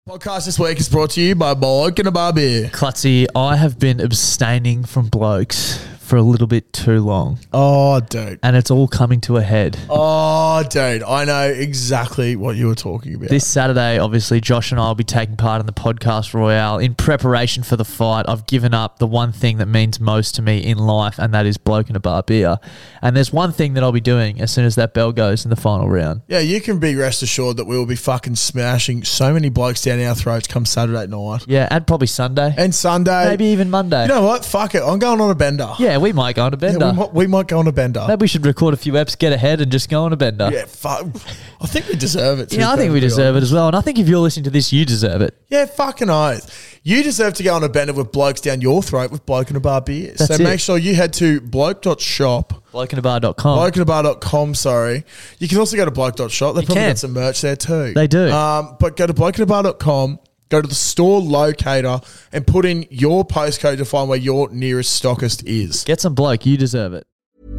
Podcast this week is brought to you by Bloke and a Bar Beer. Clutzy, I have been abstaining from blokes for a little bit too long. Oh, dude. And it's all coming to a head. Oh, dude. I know exactly what you were talking about. This Saturday, obviously, Josh and I will be taking part in the Podcast Royale. In preparation for the fight, I've given up the one thing that means most to me in life, and that is Bloke and a Bar Beer. And there's one thing that I'll be doing as soon as that bell goes in the final round. Yeah, you can be rest assured that we will be fucking smashing so many blokes down our throats come Saturday night. Yeah, and probably Sunday. And Sunday. Maybe even Monday. You know what? Fuck it. I'm going on a bender. Yeah, we might go on a bender. Yeah, we might go on a bender. Maybe we should record a few eps, get ahead, and just go on a bender. Yeah, fuck. I think we deserve it. Yeah, I think we deserve it as well. And I think if you're listening to this, you deserve it. Yeah, fucking oath. You deserve to go on a bender with blokes down your throat with Bloke and a Bar Beer. That's it. Make sure you head to bloke.shop. Blokeandabar.com. Blokeandabar.com, sorry. You can also go to bloke.shop. They probably got some merch there too. They do. But go to blokeandabar.com, go to the store locator and put in your postcode to find where your nearest stockist is. Get some bloke. You deserve it.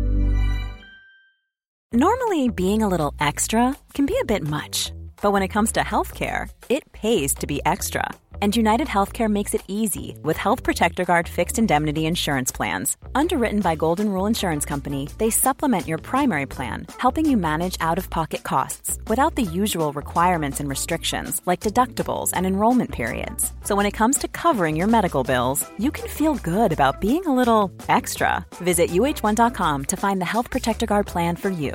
Normally, being a little extra can be a bit much. But when it comes to healthcare, it pays to be extra. And United Healthcare makes it easy with Health Protector Guard fixed indemnity insurance plans. Underwritten by Golden Rule Insurance Company, they supplement your primary plan, helping you manage out-of-pocket costs without the usual requirements and restrictions like deductibles and enrollment periods. So when it comes to covering your medical bills, you can feel good about being a little extra. Visit uh1.com to find the Health Protector Guard plan for you.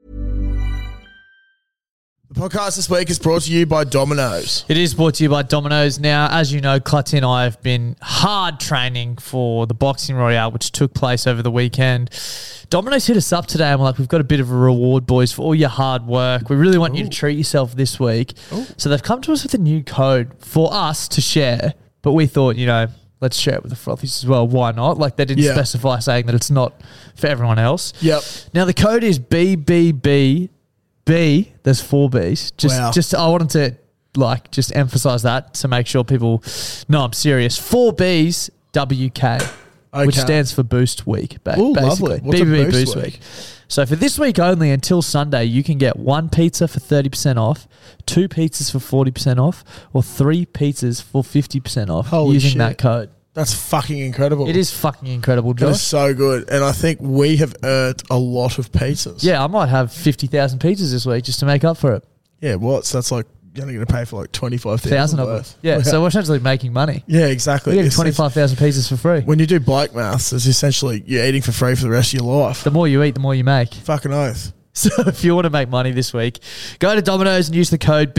The podcast this week is brought to you by Domino's. It is brought to you by Domino's. Now, as you know, Clutty and I have been hard training for the Boxing Royale, which took place over the weekend. Domino's hit us up today and we're like, we've got a bit of a reward, boys, for all your hard work. We really want you to treat yourself this week. So they've come to us with a new code for us to share, but we thought, let's share it with the frothies as well. Why not? Like, they didn't specify saying that it's not for everyone else. Yep. Now, the code is BBB. There's 4 B's. Just I wanted to just emphasize that to make sure people know I'm serious. 4 B's WK, which stands for Boost Week. Basically, lovely. What's BBB a Boost Week. So for this week only until Sunday, you can get 1 pizza for 30% off, 2 pizzas for 40% off, or 3 pizzas for 50% off using that code. That's fucking incredible. It is fucking incredible, Josh. That is so good. And I think we have earned a lot of pizzas. Yeah, I might have 50,000 pizzas this week just to make up for it. Yeah, what? So that's like, you're only going to pay for like 25,000 of them. Yeah, so we're essentially making money. Yeah, exactly. We're getting 25,000 pizzas for free. When you do bike maths, it's essentially you're eating for free for the rest of your life. The more you eat, the more you make. Fucking oath. So if you want to make money this week, go to Domino's and use the code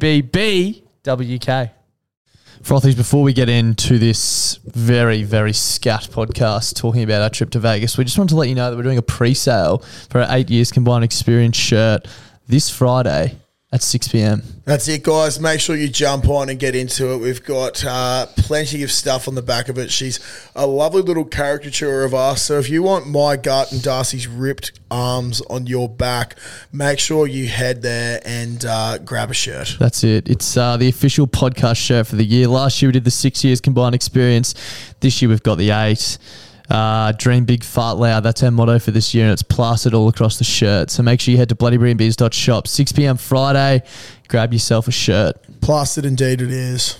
BBBBWK. Frothies, before we get into this very, very scat podcast talking about our trip to Vegas, we just want to let you know that we're doing a pre-sale for our 8 years combined experience shirt this Friday at 6 p.m. That's it, guys. Make sure you jump on and get into it. We've got plenty of stuff on the back of it. She's a lovely little caricature of us. So if you want my gut and Darcy's ripped arms on your back, make sure you head there and grab a shirt. That's it. It's the official podcast shirt for the year. Last year we did the 6 years combined experience. This year we've got the 8. Dream big, fart loud. That's our motto for this year, and it's plastered all across the shirt. So make sure you head to bloodybrilliantbeers.shop 6 p.m. Friday. Grab yourself a shirt. Plastered indeed it is.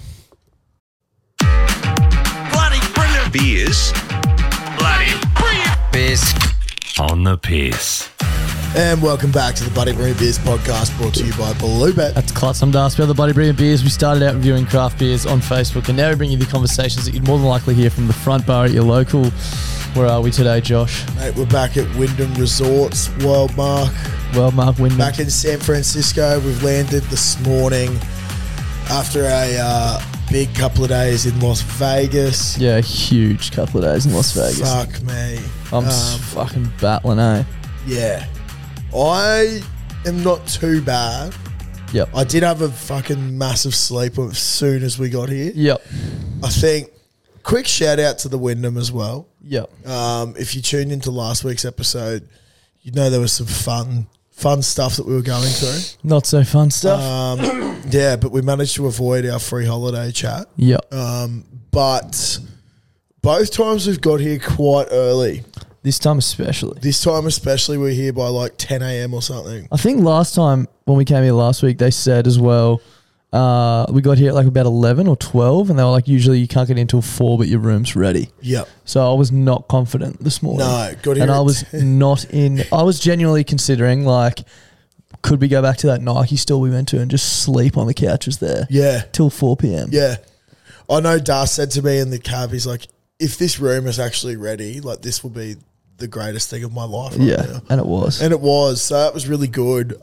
Bloody brilliant beers. Bloody brilliant beers. On the piss. And welcome back to the Bloody Brilliant Beers podcast, brought to you by Bluebet. That's Klutz. I'm Darcy. We're the Bloody Brilliant Beers. We started out reviewing craft beers on Facebook, and now we bring you the conversations that you'd more than likely hear from the front bar at your local. Where are we today, Josh? Mate, we're back at Wyndham Resorts, Worldmark. Wyndham. Back in San Francisco. We've landed this morning after a big couple of days in Las Vegas. Yeah, a huge couple of days in Las Vegas. Fuck me. I'm fucking battling, eh? Yeah. I am not too bad. Yep. I did have a fucking massive sleep as soon as we got here. Yep. I think, quick shout out to the Wyndham as well. Yep. If you tuned into last week's episode, you know there was some fun stuff that we were going through. Not so fun stuff. Yeah, but we managed to avoid our free holiday chat. Yep. But both times we've got here quite early. This time especially. We're here by like 10 a.m. or something. I think last time when we came here last week, they said as well, We got here at like about 11 or 12, and they were like, usually you can't get in until 4, but your room's ready. Yep. So I was not confident this morning. No, got here and I at was not in. I was genuinely considering, like, could we go back to that Nike store we went to and just sleep on the couches there? Yeah. Till 4 p.m. Yeah. I know Dar said to me in the cab, he's like, if this room is actually ready, like, this will be the greatest thing of my life right now. And it was. And it was. So that was really good.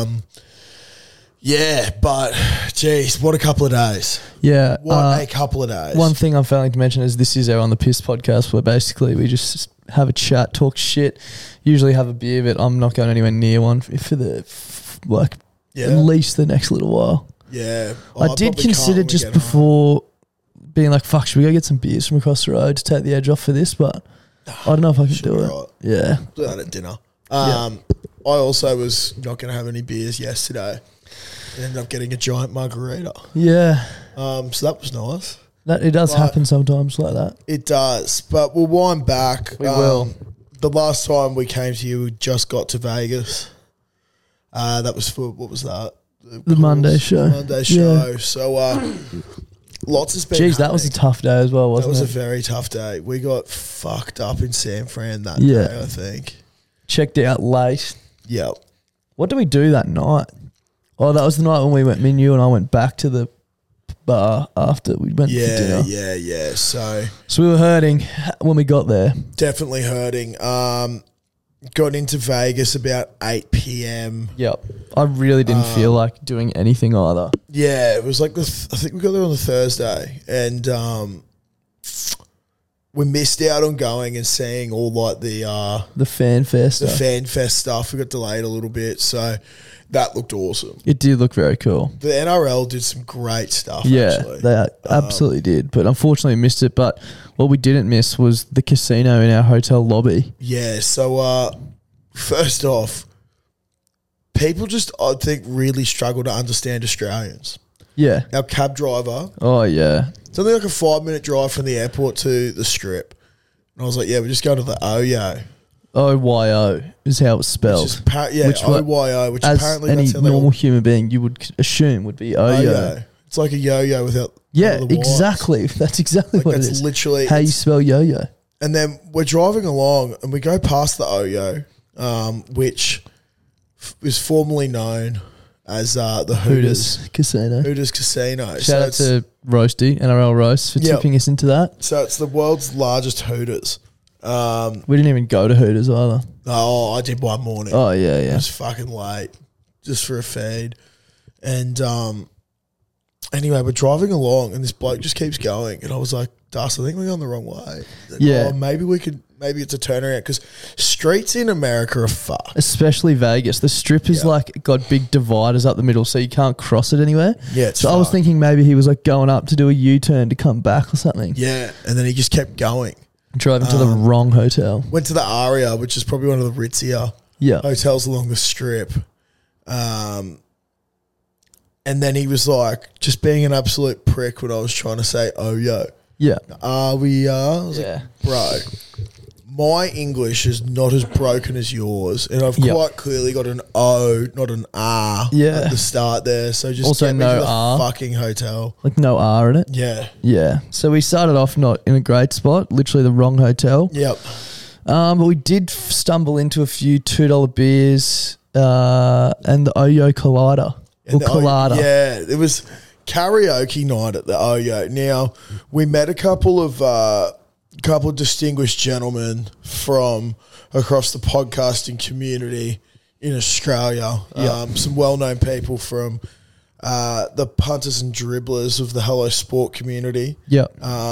Yeah, but, geez, what a couple of days. Yeah. What a couple of days. One thing I'm failing to mention is this is our On The Piss podcast, where basically we just have a chat, talk shit, usually have a beer, but I'm not going anywhere near one for at least the next little while. Yeah. I did consider just before being like, fuck, should we go get some beers from across the road to take the edge off for this? But I don't know if I can do it. Right. Yeah. Do that at dinner. I also was not going to have any beers yesterday. I ended up getting a giant margarita. Yeah. So that was nice. It does happen sometimes like that. It does. But we'll wind back. We will. The last time we came to you, we just got to Vegas. That was for, what was that? The Monday show. Monday show. Yeah. So lots has been Jeez, that was a tough day as well, wasn't it? That was a very tough day. We got fucked up in San Fran that day, I think. Checked out late. Yep. What did we do that night? Oh, that was the night when we went, me and you and I went back to the bar after we went for dinner. Yeah. So we were hurting when we got there. Definitely hurting. Got into Vegas about 8 p.m. Yep. I really didn't feel like doing anything either. Yeah, it was like I think we got there on the Thursday, and we missed out on going and seeing all like the fanfare stuff. The fanfare stuff. We got delayed a little bit, so that looked awesome. It did look very cool. The NRL did some great stuff. Yeah, actually. They absolutely did, but unfortunately missed it. But what we didn't miss was the casino in our hotel lobby. Yeah. So first off, people just, I think, really struggle to understand Australians. Yeah. Our cab driver. Oh, yeah. It's only like a 5-minute drive from the airport to the Strip. And I was like, yeah, we're just going to the OYO. OYO is how it's spelled. OYO, which as apparently any that's how normal human being you would assume would be OYO. It's like a yo-yo without the exactly. That's exactly what it is. That's literally how you spell yo-yo. And then we're driving along and we go past the OYO, which is formerly known as the Hooters Casino. Hooters Casino. Shout out to Roasty, NRL Roast, for tipping us into that. So it's the world's largest Hooters. We didn't even go to Hooters either. Oh, I did one morning. Oh, yeah. It was fucking late, just for a feed. And anyway, we're driving along and this bloke just keeps going. And I was like, Dust, I think we're going the wrong way. Like, yeah. Maybe it's a turnaround because streets in America are fucked. Especially Vegas. The Strip is like got big dividers up the middle so you can't cross it anywhere. Yeah, it's so I was thinking maybe he was like going up to do a U-turn to come back or something. Yeah, and then he just kept going. Driving to the wrong hotel. Went to the Aria, which is probably one of the ritzier hotels along the Strip. And then he was like, just being an absolute prick when I was trying to say, oh, yo. Yeah. I was like, bro, my English is not as broken as yours. And I've quite clearly got an O, not an R at the start there. So just also get me no to the R. fucking hotel. Like no R in it? Yeah. Yeah. So we started off not in a great spot, literally the wrong hotel. Yep. But we did stumble into a few $2 beers and the OYO Collider. Collider. Yeah, it was karaoke night at the OYO. Now, we met a couple of distinguished gentlemen from across the podcasting community in Australia. Some well-known people from the punters and dribblers of the Hello Sport community. Yep.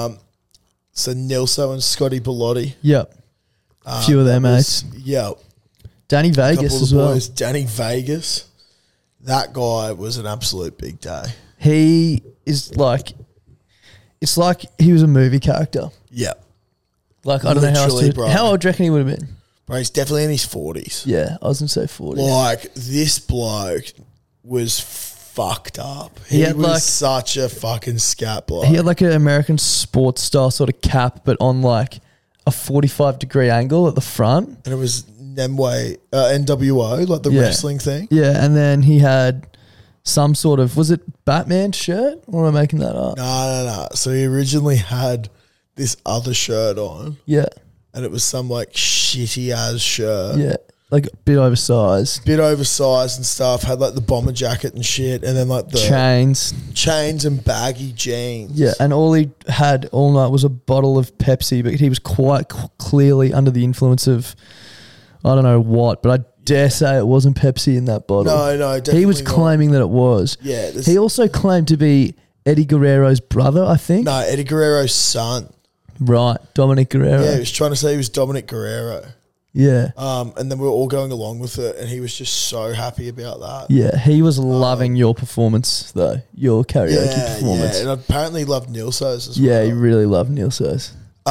So Nilso and Scotty Bellotti. Yep. A few of their mates. Yeah. Danny Vegas as well. Boys. Danny Vegas. That guy was an absolute big day. He is like, it's like he was a movie character. Yeah. Like, I don't know how else to, how old do you reckon he would have been? Bro, he's definitely in his 40s. Yeah, I was going to say 40s. Like, this bloke was fucked up. He was like, such a fucking scat bloke. He had like an American sports style sort of cap, but on like a 45-degree angle at the front. And it was NWO, like the wrestling thing. Yeah, and then he had some sort of, was it Batman shirt? Or am I making that up? No. So he originally had this other shirt on, Yeah. and it was some like shitty ass shirt. Yeah. Like a bit oversized. Bit oversized and stuff, had like the bomber jacket and shit, and then like the chains and baggy jeans. Yeah, and all he had all night was a bottle of Pepsi, but he was quite clearly under the influence of, I don't know what, but I dare say it wasn't Pepsi in that bottle. No, definitely he was not. claiming that it was. Yeah. He also claimed to be Eddie Guerrero's brother, I think. No, Eddie Guerrero's son. Right, Dominic Guerrero. Yeah, he was trying to say he was Dominic Guerrero. Yeah. And then we were all going along with it, and he was just so happy about that. Yeah, he was loving your performance, though. Your karaoke performance. Yeah, and apparently he loved Nilso's as Yeah, well. he really loved Nilso's.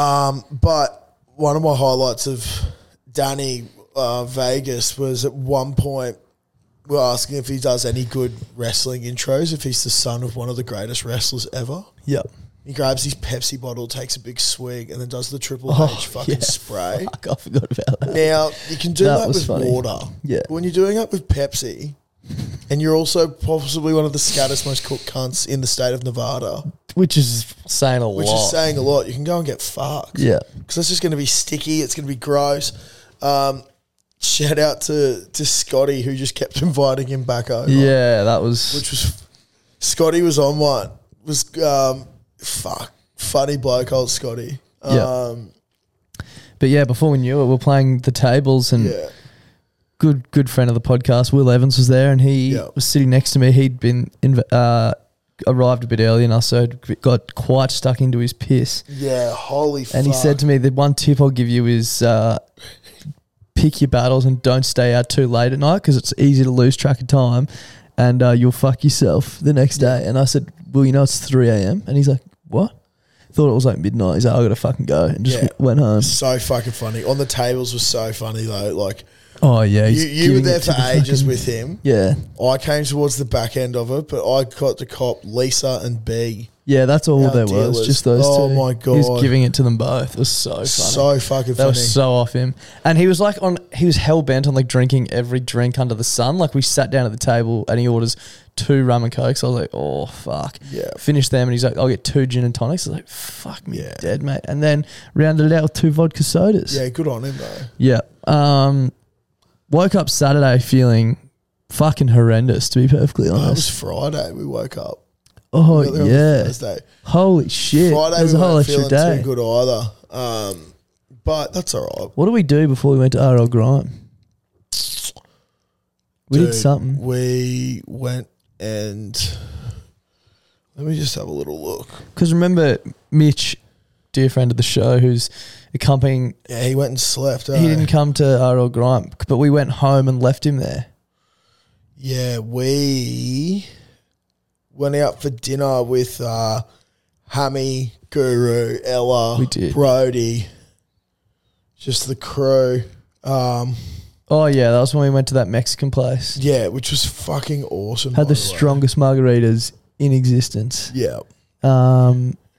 But one of my highlights of Danny Vegas was at one point we were asking if he does any good wrestling intros, if he's the son of one of the greatest wrestlers ever. Yep. He grabs his Pepsi bottle, takes a big swig, and then does the Triple H fucking spray. Fuck, I forgot about that. Now, you can do that was with funny. water. Yeah. But when you're doing it with Pepsi, and you're also possibly one of the scattest, most cooked cunts in the state of Nevada, Which is saying a lot. which is saying a lot, you can go and get fucked. Yeah. Because it's just going to be sticky. It's going to be gross. Shout out to Scotty, who just kept inviting him back over. Yeah, that was... Which was... Scotty was on one. Was... funny bloke, old Scotty. Yeah. But yeah, before we knew it, we were playing the tables, and good friend of the podcast, Will Evans, was there, and he was sitting next to me. He'd been arrived a bit early enough, so got quite stuck into his piss. Yeah, holy fuck. And he said to me, the one tip I'll give you is pick your battles and don't stay out too late at night, because it's easy to lose track of time, and you'll fuck yourself the next day. And I said, well, you know, it's 3 a.m. And he's like, what? Thought it was like midnight. He's like, I got to fucking go, and just went home. So fucking funny. On the tables was so funny though. Like, oh yeah, you were there for ages with him. Yeah, I came towards the back end of it, but I got to cop Lisa and B. Yeah, that's all Our there dealers. was. Just those two. Oh my God. He was giving it to them both. It was so funny. So fucking That funny. was so off him. And he was like he was hell bent on like drinking every drink under the sun. Like we sat down at the table and he orders 2 rum and cokes. I was like, oh fuck. Yeah. Finished them and he's like, I'll get 2 gin and tonics. I was like, fuck me dead, mate. And then rounded it out with 2 vodka sodas. Yeah, good on him though. Yeah. Woke up Saturday feeling fucking horrendous, to be perfectly It was honest. Friday we woke up. Oh We got there on yeah. Thursday. Holy shit. Friday There's we a whole weren't extra feeling day. too good either. But that's all right. What did we do before we went to RL Grime? We did Dude, something. We went and let me just have a little look. Because remember, Mitch, dear friend of the show, who's accompanying, Yeah, he went and slept. he didn't come to RL Grime, but we went home and left him there. Yeah, we went out for dinner with Hammy, Guru, Ella, We did. Brody, just the crew. Oh yeah, that was when we went to that Mexican place. Yeah, which was fucking awesome. Had by the way. strongest margaritas in existence. Yeah. I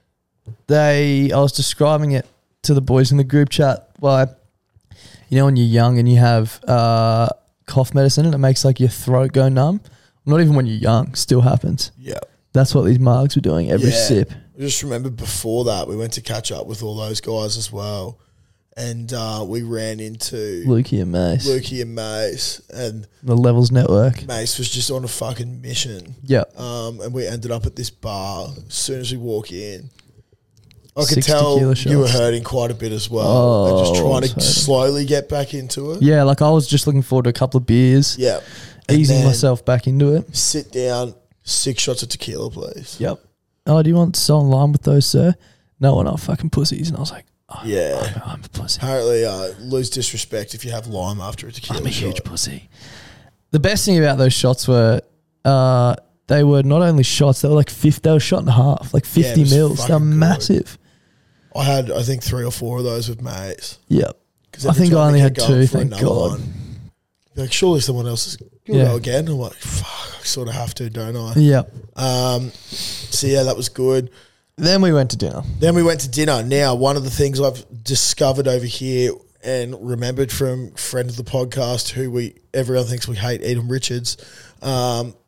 was describing it to the boys in the group chat. Well, you know when you're young and you have cough medicine and it makes like your throat go numb? Not even when you're young, still happens. Yeah. That's what these margs were doing every sip. I just remember before that we went to catch up with all those guys as well. And we ran into Lukey and Mace. Lukey and Mace, and The Levels Network. Mace was just on a fucking mission. Yep. And we ended up at this bar. As soon as we walk in, I could 6 tell tequila you were shots. hurting quite a bit as well. Oh, and just I trying was to hurting. slowly get back into it. Yeah, like I was just looking forward to a couple of beers. Yeah. And Easing then myself back into it. Sit down, 6 shots of tequila, please. Yep. Oh, do you want so in line with those, sir? No, we're not fucking pussies. And I was like, oh, Yeah. I'm a pussy. Apparently, lose disrespect if you have lime after a tequila I'm a shot. huge pussy. The best thing about those shots were they were not only shots, they were like they were shot in half, like 50 it was mils. They were fucking good. massive. I had, I think, 3 or 4 of those with mates. Yep. 'Cause I every think I time only they had kept going 2, for thank another God. one, like, surely someone else is going to go again. I'm like, fuck, I sort of have to, don't I? Yep. So, yeah, that was good. Then we went to dinner. Then we went to dinner. Now, one of the things I've discovered over here and remembered from friend of the podcast who everyone thinks we hate, Edom Richards,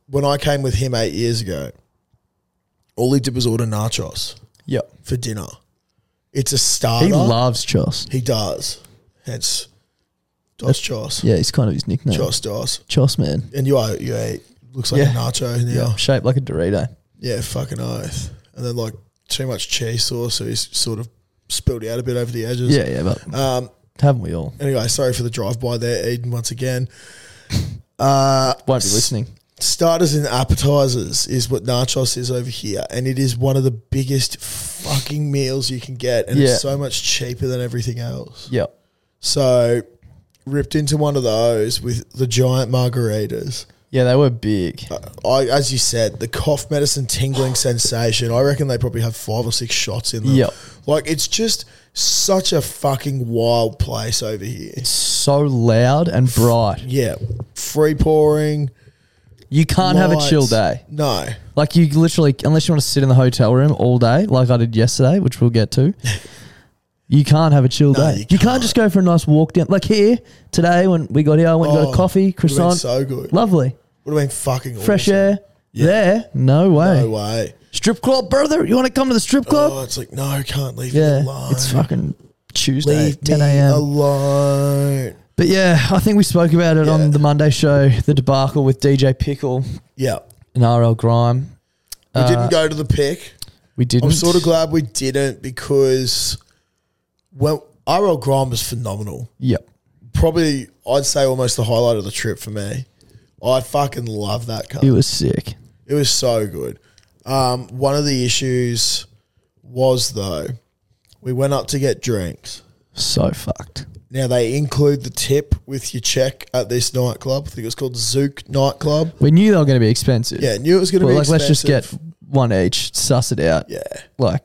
when I came with him 8 years ago, all he did was order nachos Yep. for dinner. It's a starter. He loves Chos. He does. Hence, Dos Chos. Yeah, he's kind of his nickname. Chos Dos. Chos, man. And you ate. Looks like a nacho now. Yeah, shaped like a Dorito. Yeah, fucking oath. And then like too much cheese sauce, so he's sort of spilled out a bit over the edges. Yeah, but haven't we all? Anyway, sorry for the drive-by there, Eden, once again. Won't be listening. Starters and appetizers is what nachos is over here, and it is one of the biggest fucking meals you can get, and it's so much cheaper than everything else. Yep. So, ripped into one of those with the giant margaritas. Yeah, they were big. As you said, the cough medicine tingling sensation, I reckon they probably have 5 or 6 shots in them. Yep. Like, it's just such a fucking wild place over here. It's so loud and bright. Yeah. Free pouring. You can't have a chill lights. day. No. Like you literally, unless you want to sit in the hotel room all day, like I did yesterday, which we'll get to, you can't have a chill day. You can't just go for a nice walk down. Like here, today when we got here, I went and got a coffee, croissant. So good. Lovely. Would have been fucking Fresh awesome. air. Yeah. There? No way. No way. Strip club, brother? You want to come to the strip club? Oh, it's like, no, can't leave me Yeah. alone. It's fucking Tuesday, Leave 10 me a.m. alone. But yeah, I think we spoke about it on the Monday show, the debacle with DJ Pickle Yeah. and RL Grime. We didn't go to the pick. We didn't. I'm sort of glad we didn't because RL Grime was phenomenal. Yep. Probably, I'd say almost the highlight of the trip for me. I fucking love that car. It was sick. It was so good. One of the issues was, though, we went up to get drinks. So fucked. Now, they include the tip with your check at this nightclub. I think it was called Zook Nightclub. We knew they were going to be expensive. Yeah, knew it was going to But be like, expensive. let's just get one each, suss it out. Yeah. Like,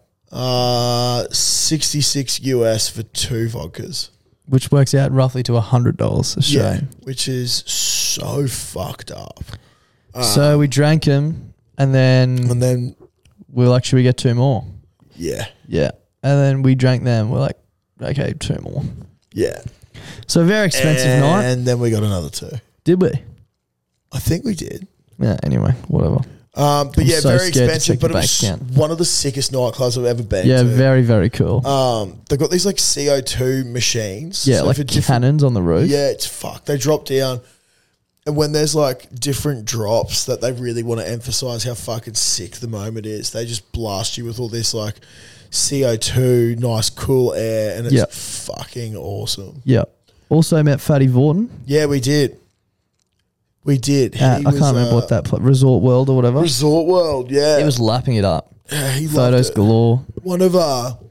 66 US for 2 vodkas. which works out roughly to $100 Australian. Yeah, which is so fucked up. So we drank them, and then And then, we were like, should we get 2 more? yeah, Yeah. And then we drank them. We're like, okay, 2 more. yeah. So a very expensive night. And then we got another 2. Did we? I think we did. Yeah, anyway, whatever. But I'm yeah, so very scared to expensive, check but the it was bank account. one of the sickest nightclubs I've ever been Yeah, to. very, very cool. They've got these like CO2 machines. Yeah, So like for different- cannons on the roof. Yeah, it's fucked. They drop down. And when there's like different drops that they really want to emphasize how fucking sick the moment is, they just blast you with all this like CO2, nice cool air, and it's Yep. fucking awesome. Yeah. Also met Fatty Vorton. Yeah, we did. We did. At, He I can't was, remember what that Resort World or whatever. Resort World, yeah. He was lapping it up. Yeah, he loved Photos it. galore. One of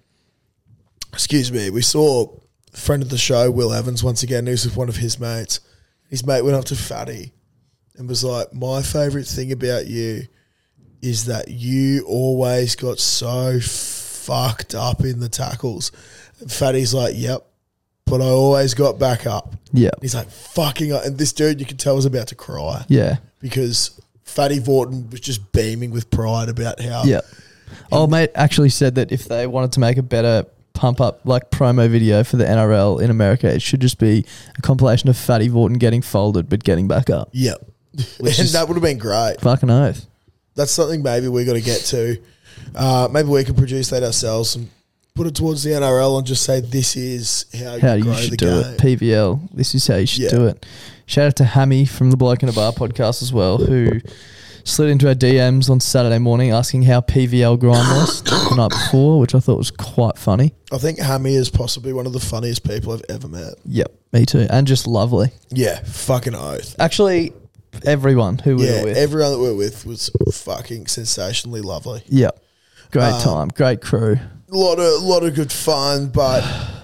excuse me, we saw a friend of the show, Will Evans, once again. He was with one of his mates. His mate went up to Fatty and was like, my favourite thing about you is that you always got so fucked up in the tackles. And Fatty's like, yep, but I always got back up. Yeah. He's like, fucking up. And this dude, you could tell, was about to cry. Yeah. Because Fatty Vorton was just beaming with pride about how... Yeah. Old mate actually said that if they wanted to make a better pump up like promo video for the NRL in America, it should just be a compilation of Fatty Vorton getting folded but getting back up. Yep. And is- that would have been great. Fucking oath. That's something maybe we got to get to. Maybe we can produce that ourselves and put it towards the NRL and just say this is how How you you grow should the do game. it. PVL. This is how you should Yeah. do it. Shout out to Hammy from the Bloke in a Bar podcast as well, who slid into our DMs on Saturday morning asking how PVL grind was the night before, which I thought was quite funny. I think Hammy is possibly one of the funniest people I've ever met. Yep, me too. And just lovely. Yeah, fucking oath. Actually, everyone who we Yeah, were with. everyone that we were with was fucking sensationally lovely. Yep. Great time. Great crew. A lot of good fun, but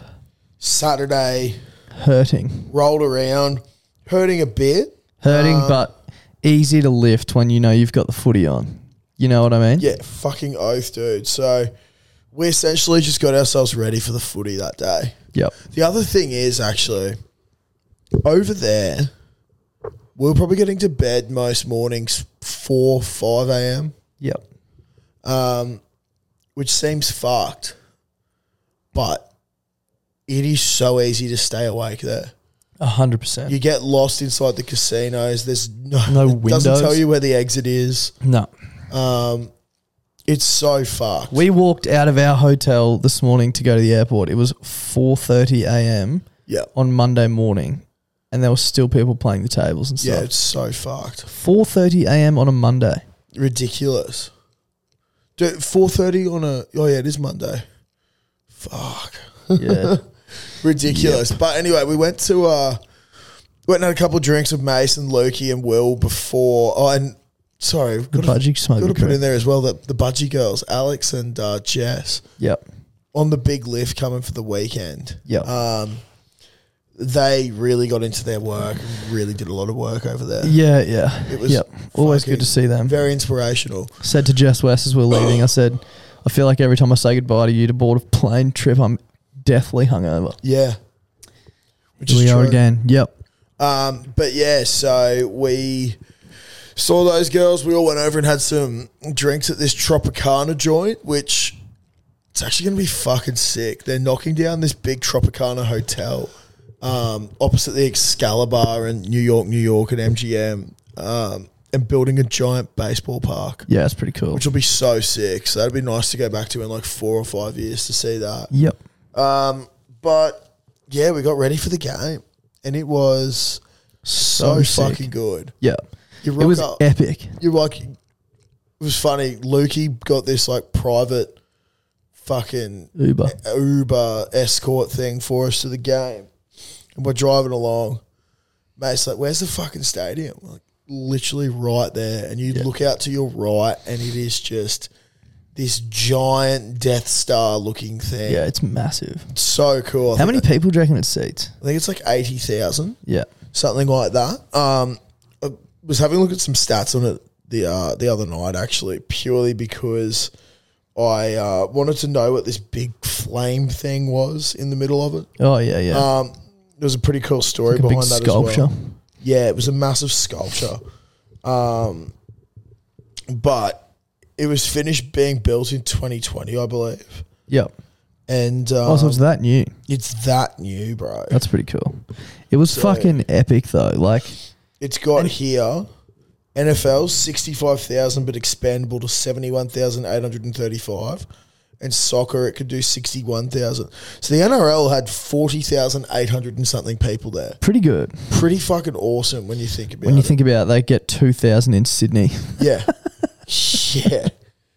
Saturday Hurting. rolled around, hurting a bit. Hurting, but easy to lift when you know you've got the footy on. You know what I mean? Yeah, fucking oath, dude. So we essentially just got ourselves ready for the footy that day. Yep. The other thing is actually over there, we were probably getting to bed most mornings 4, 5 a.m., Yep. which seems fucked, but it is so easy to stay awake there. 100%. You get lost inside the casinos. There's No it doesn't windows. tell you where the exit is. No. It's so fucked. We walked out of our hotel this morning to go to the airport. It was 4:30 a.m. Yeah. on Monday morning, and there were still people playing the tables and Yeah, stuff. it's so fucked. 4:30 a.m. on a Monday. Ridiculous. Dude, 4:30 on a... Oh, yeah, it is Monday. Fuck. Yeah. Ridiculous. But anyway, we went to... went and had a couple of drinks with Mason, Lukey and Will before... Oh, and... Sorry. The budgie smoke. Got to put in there as well the budgie girls, Alex and Jess, Yep. on the big lift coming for the weekend. Yep. They really got into their work and really did a lot of work over there. Yeah. It was Yep. Always fucking good to see them. Very inspirational. Said to Jess West as we we're leaving, I said, I feel like every time I say goodbye to you to board a plane trip, I'm deathly hungover. Yeah. Which Here is we are true. again. Yep. But yeah, so we saw those girls. We all went over and had some drinks at this Tropicana joint, which it's actually going to be fucking sick. They're knocking down this big Tropicana hotel opposite the Excalibur in New York at MGM and building a giant baseball park, Yeah, it's pretty cool. which will be so sick. So that'd be nice to go back to in like 4 or 5 years to see that. Yep. But yeah, we got ready for the game and it was so sick. fucking good. Yep. You It rock was up, epic. you're like, it was funny. Lukey got this like private fucking Uber escort thing for us to the game. And we're driving along. Mate's like, where's the fucking stadium? We're like, literally right there. And you look out to your right and it is just this giant Death Star looking thing. Yeah, it's massive. So cool. How many people do you reckon it seats? I think it's like 80,000. Yeah. Something like that. I was having a look at some stats on it the other night, actually, purely because I wanted to know what this big flame thing was in the middle of it. Oh, yeah. There was a pretty cool story Like a big behind that sculpture. as well. Yeah, it was a massive sculpture. But it was finished being built in 2020, I believe. Yep. And So it's that new. it's that new, bro. That's pretty cool. It was fucking epic, though. Like, It's got here NFL's 65,000 but expandable to 71,835. And soccer, it could do 61,000. So the NRL had 40,800 and something people there. pretty good. Pretty fucking awesome when you think about it. When you think about it, they get 2,000 in Sydney. Yeah. Yeah.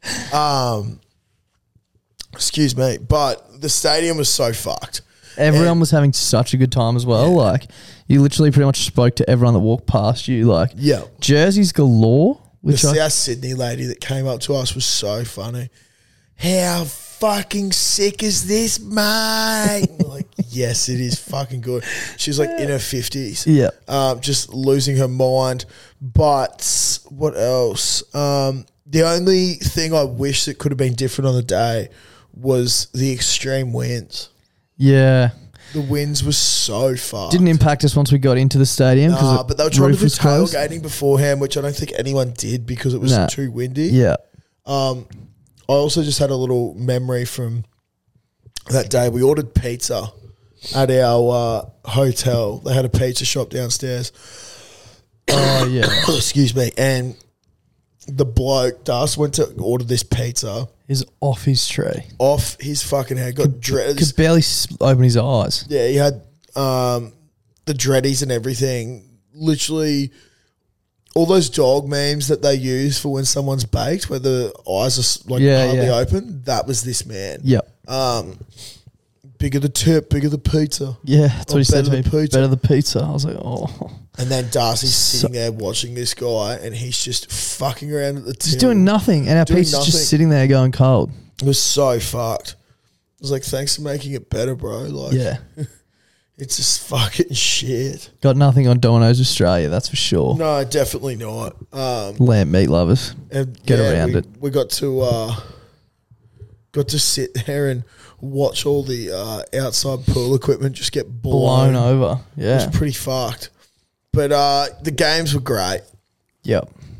Excuse me. But the stadium was so fucked. Everyone was having such a good time as well. Like, you literally pretty much spoke to everyone that walked past you. Like, Yeah. jerseys galore. The Which South Sydney lady that came up to us was so funny. How fucking sick is this, mate? We're like, yes, it is fucking good. She's like in her 50s. Yeah. Just losing her mind. But what else? The only thing I wish that could have been different on the day was the extreme winds. Yeah. The winds were so far. Didn't impact us once we got into the stadium. But they were trying to roof do was closed. tailgating beforehand, which I don't think anyone did because it was Nah. too windy. Yeah. I also just had a little memory from that day. We ordered pizza at our hotel. They had a pizza shop downstairs. Oh, yeah. Excuse me. And the bloke, Das, went to order this pizza He's off his tree. off his fucking head. Got dreads. Could barely open his eyes. Yeah, he had the dreadies and everything. Literally, all those dog memes that they use for when someone's baked, where the eyes are like hardly open. That was this man. Yep. Bigger the tip, bigger the pizza. Yeah, that's what he said to better me. the pizza. Better the pizza. I was like, oh. And then Darcy's sitting there watching this guy, and he's just fucking around at the till. Just doing nothing. And our Doing pizza's nothing. just sitting there going cold. It was so fucked. I was like, thanks for making it better, bro. Like, Yeah. it's just fucking shit. Got nothing on Domino's Australia, that's for sure. No, definitely not. Lamb meat lovers. And Get around it. We got to sit there and watch all the outside pool equipment just get blown. Blown over. It Yeah. was pretty fucked. But the games were great. Yep.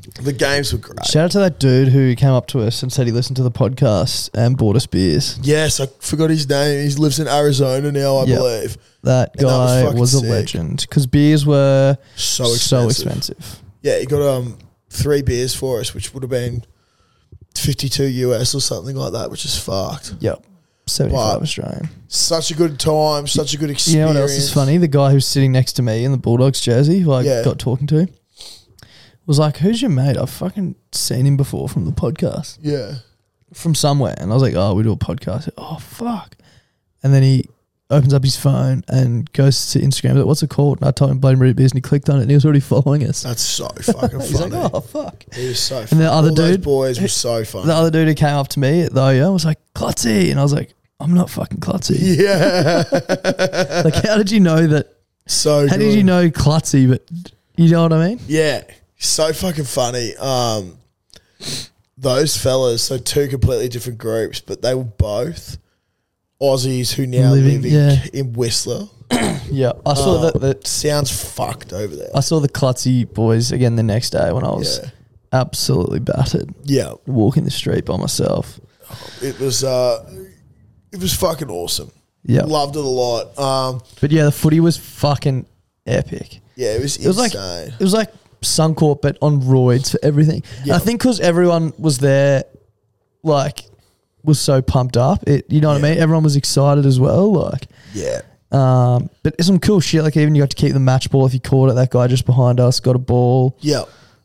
The games were great. Shout out to that dude who came up to us and said he listened to the podcast and bought us beers. Yes, I forgot his name. He lives in Arizona now, I believe. That And that guy was was a fucking sick. legend because beers were So expensive. Yeah, he got 3 beers for us, which would have been $52 US or something like that, which is fucked. Yep. 75 But- Australian. Such a good time, such a good experience. You know what else is funny? The guy who's sitting next to me in the Bulldogs jersey, who I Yeah. got talking to, was like, "Who's your mate? I've fucking seen him before from the podcast, Yeah. from somewhere." And I was like, "Oh, we do a podcast." Oh, fuck. And then he opens up his phone and goes to Instagram. Like, what's it called? And I told him Bloody Mary Beers, and he clicked on it, and he was already following us. That's so fucking He's funny. like, "Oh, fuck." He was so funny. And the other All those dude- boys were so funny. The other dude who came up to me at the OYO was like, "Klutzy," and I was like, "I'm not fucking Klutzy." Yeah. Like, how did you know that? So How good. did you know Klutzy? But you know what I mean? Yeah. So fucking funny. Those fellas, so 2 completely different groups, but they were both Aussies who now Living, live in Whistler. Yeah, I saw that. Sounds fucked over there. I saw the Klutzy boys again the next day when I was Yeah. absolutely battered, Yeah. walking the street by myself. It was fucking awesome. Yeah, Loved it a lot. but yeah, the footy was fucking epic. Yeah, it was It was insane. like Suncorp, but on roids for everything. Yeah. I think because everyone was there, like, was so pumped up. You know what I mean? Everyone was excited as well. Like, yeah. but it's some cool shit. Like, even you got to keep the match ball if you caught it. That guy just behind us got a ball. Yeah.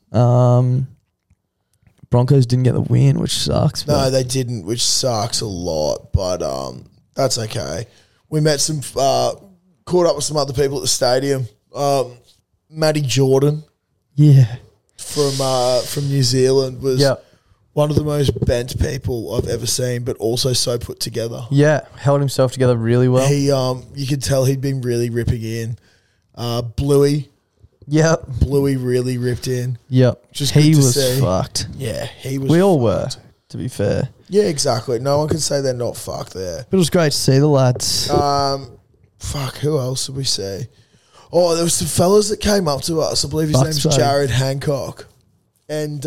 Broncos didn't get the win, which sucks. No, but- they didn't, which sucks a lot, but that's okay. We met some, caught up with some other people at the stadium. Matty Jordan yeah. from New Zealand was Yep. one of the most bent people I've ever seen, but also so put together. Yeah, held himself together really well. He, you could tell he'd been really ripping in. Bluey really ripped in. Yep. Just He good to was see. fucked. Yeah, he was. We all were, to be fair. Yeah, exactly. No one can say they're not fucked there. But it was great to see the lads. Fuck, who else did we see? Oh, there was some fellas that came up to us. I believe his Bucks, name's baby. Jared Hancock. And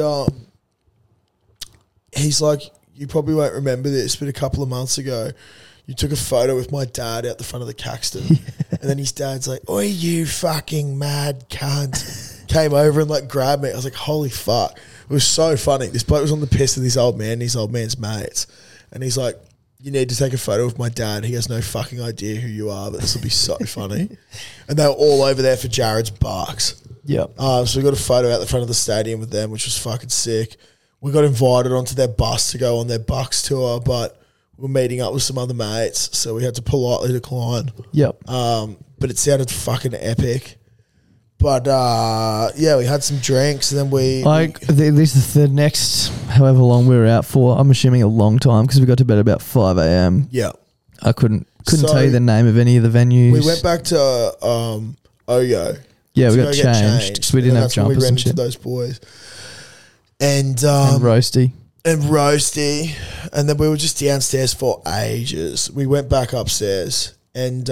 he's like, you probably won't remember this, but a couple of months ago, you took a photo with my dad out the front of the Caxton. And then his dad's like, oi, you fucking mad cunt. Came over and like grabbed me. I was like, holy fuck. It was so funny. This bloke was on the piss with this old man, his old man's mates. And he's like, you need to take a photo with my dad. He has no fucking idea who you are, but this will be so funny. And they were all over there for Jared's Bucks. Yep. So we got a photo out the front of the stadium with them, which was fucking sick. We got invited onto their bus to go on their Bucks tour, but we were meeting up with some other mates, so we had to politely decline. Yep. But it sounded fucking epic. But yeah, we had some drinks, and then the next, however long we were out for, I'm assuming a long time because we got to bed about 5 a.m. yeah. I couldn't So tell you the name of any of the venues. We went back to Oyo. Yeah, we to got go get changed because we didn't And have that's when jumpers we ran and into shit. those boys. And Roasty. and Roasty, and then we were just downstairs for ages. We went back upstairs, and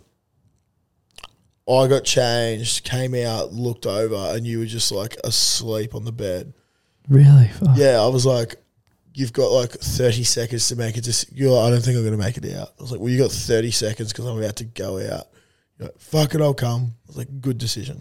I got changed, came out, looked over, and you were just like asleep on the bed. Really? Fuck. Yeah, I was like, you've got like 30 seconds to make it. You're like, I don't think I'm going to make it out. I was like, well, you got 30 seconds because I'm about to go out. You're like, fuck it, I'll come. I was like, good decision.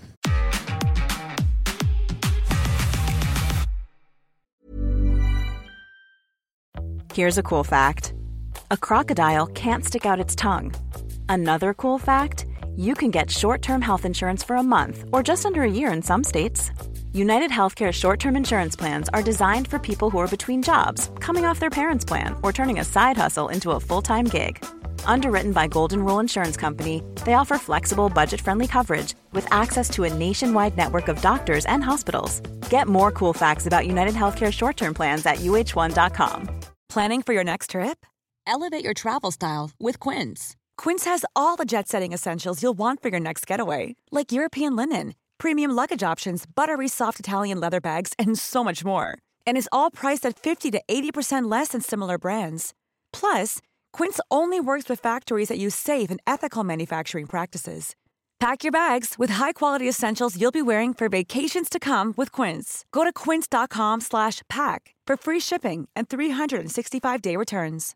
Here's a cool fact: a crocodile can't stick out its tongue. Another cool fact: you can get short-term health insurance for a month or just under a year in some states. United Healthcare short-term insurance plans are designed for people who are between jobs, coming off their parents' plan, or turning a side hustle into a full-time gig. Underwritten by Golden Rule Insurance Company, they offer flexible, budget-friendly coverage with access to a nationwide network of doctors and hospitals. Get more cool facts about United Healthcare short-term plans at uh1.com. Planning for your next trip? Elevate your travel style with Quince. Quince has all the jet-setting essentials you'll want for your next getaway, like European linen, premium luggage options, buttery soft Italian leather bags, and so much more. And is all priced at 50 to 80% less than similar brands. Plus, Quince only works with factories that use safe and ethical manufacturing practices. Pack your bags with high-quality essentials you'll be wearing for vacations to come with Quince. Go to quince.com/pack for free shipping and 365-day returns.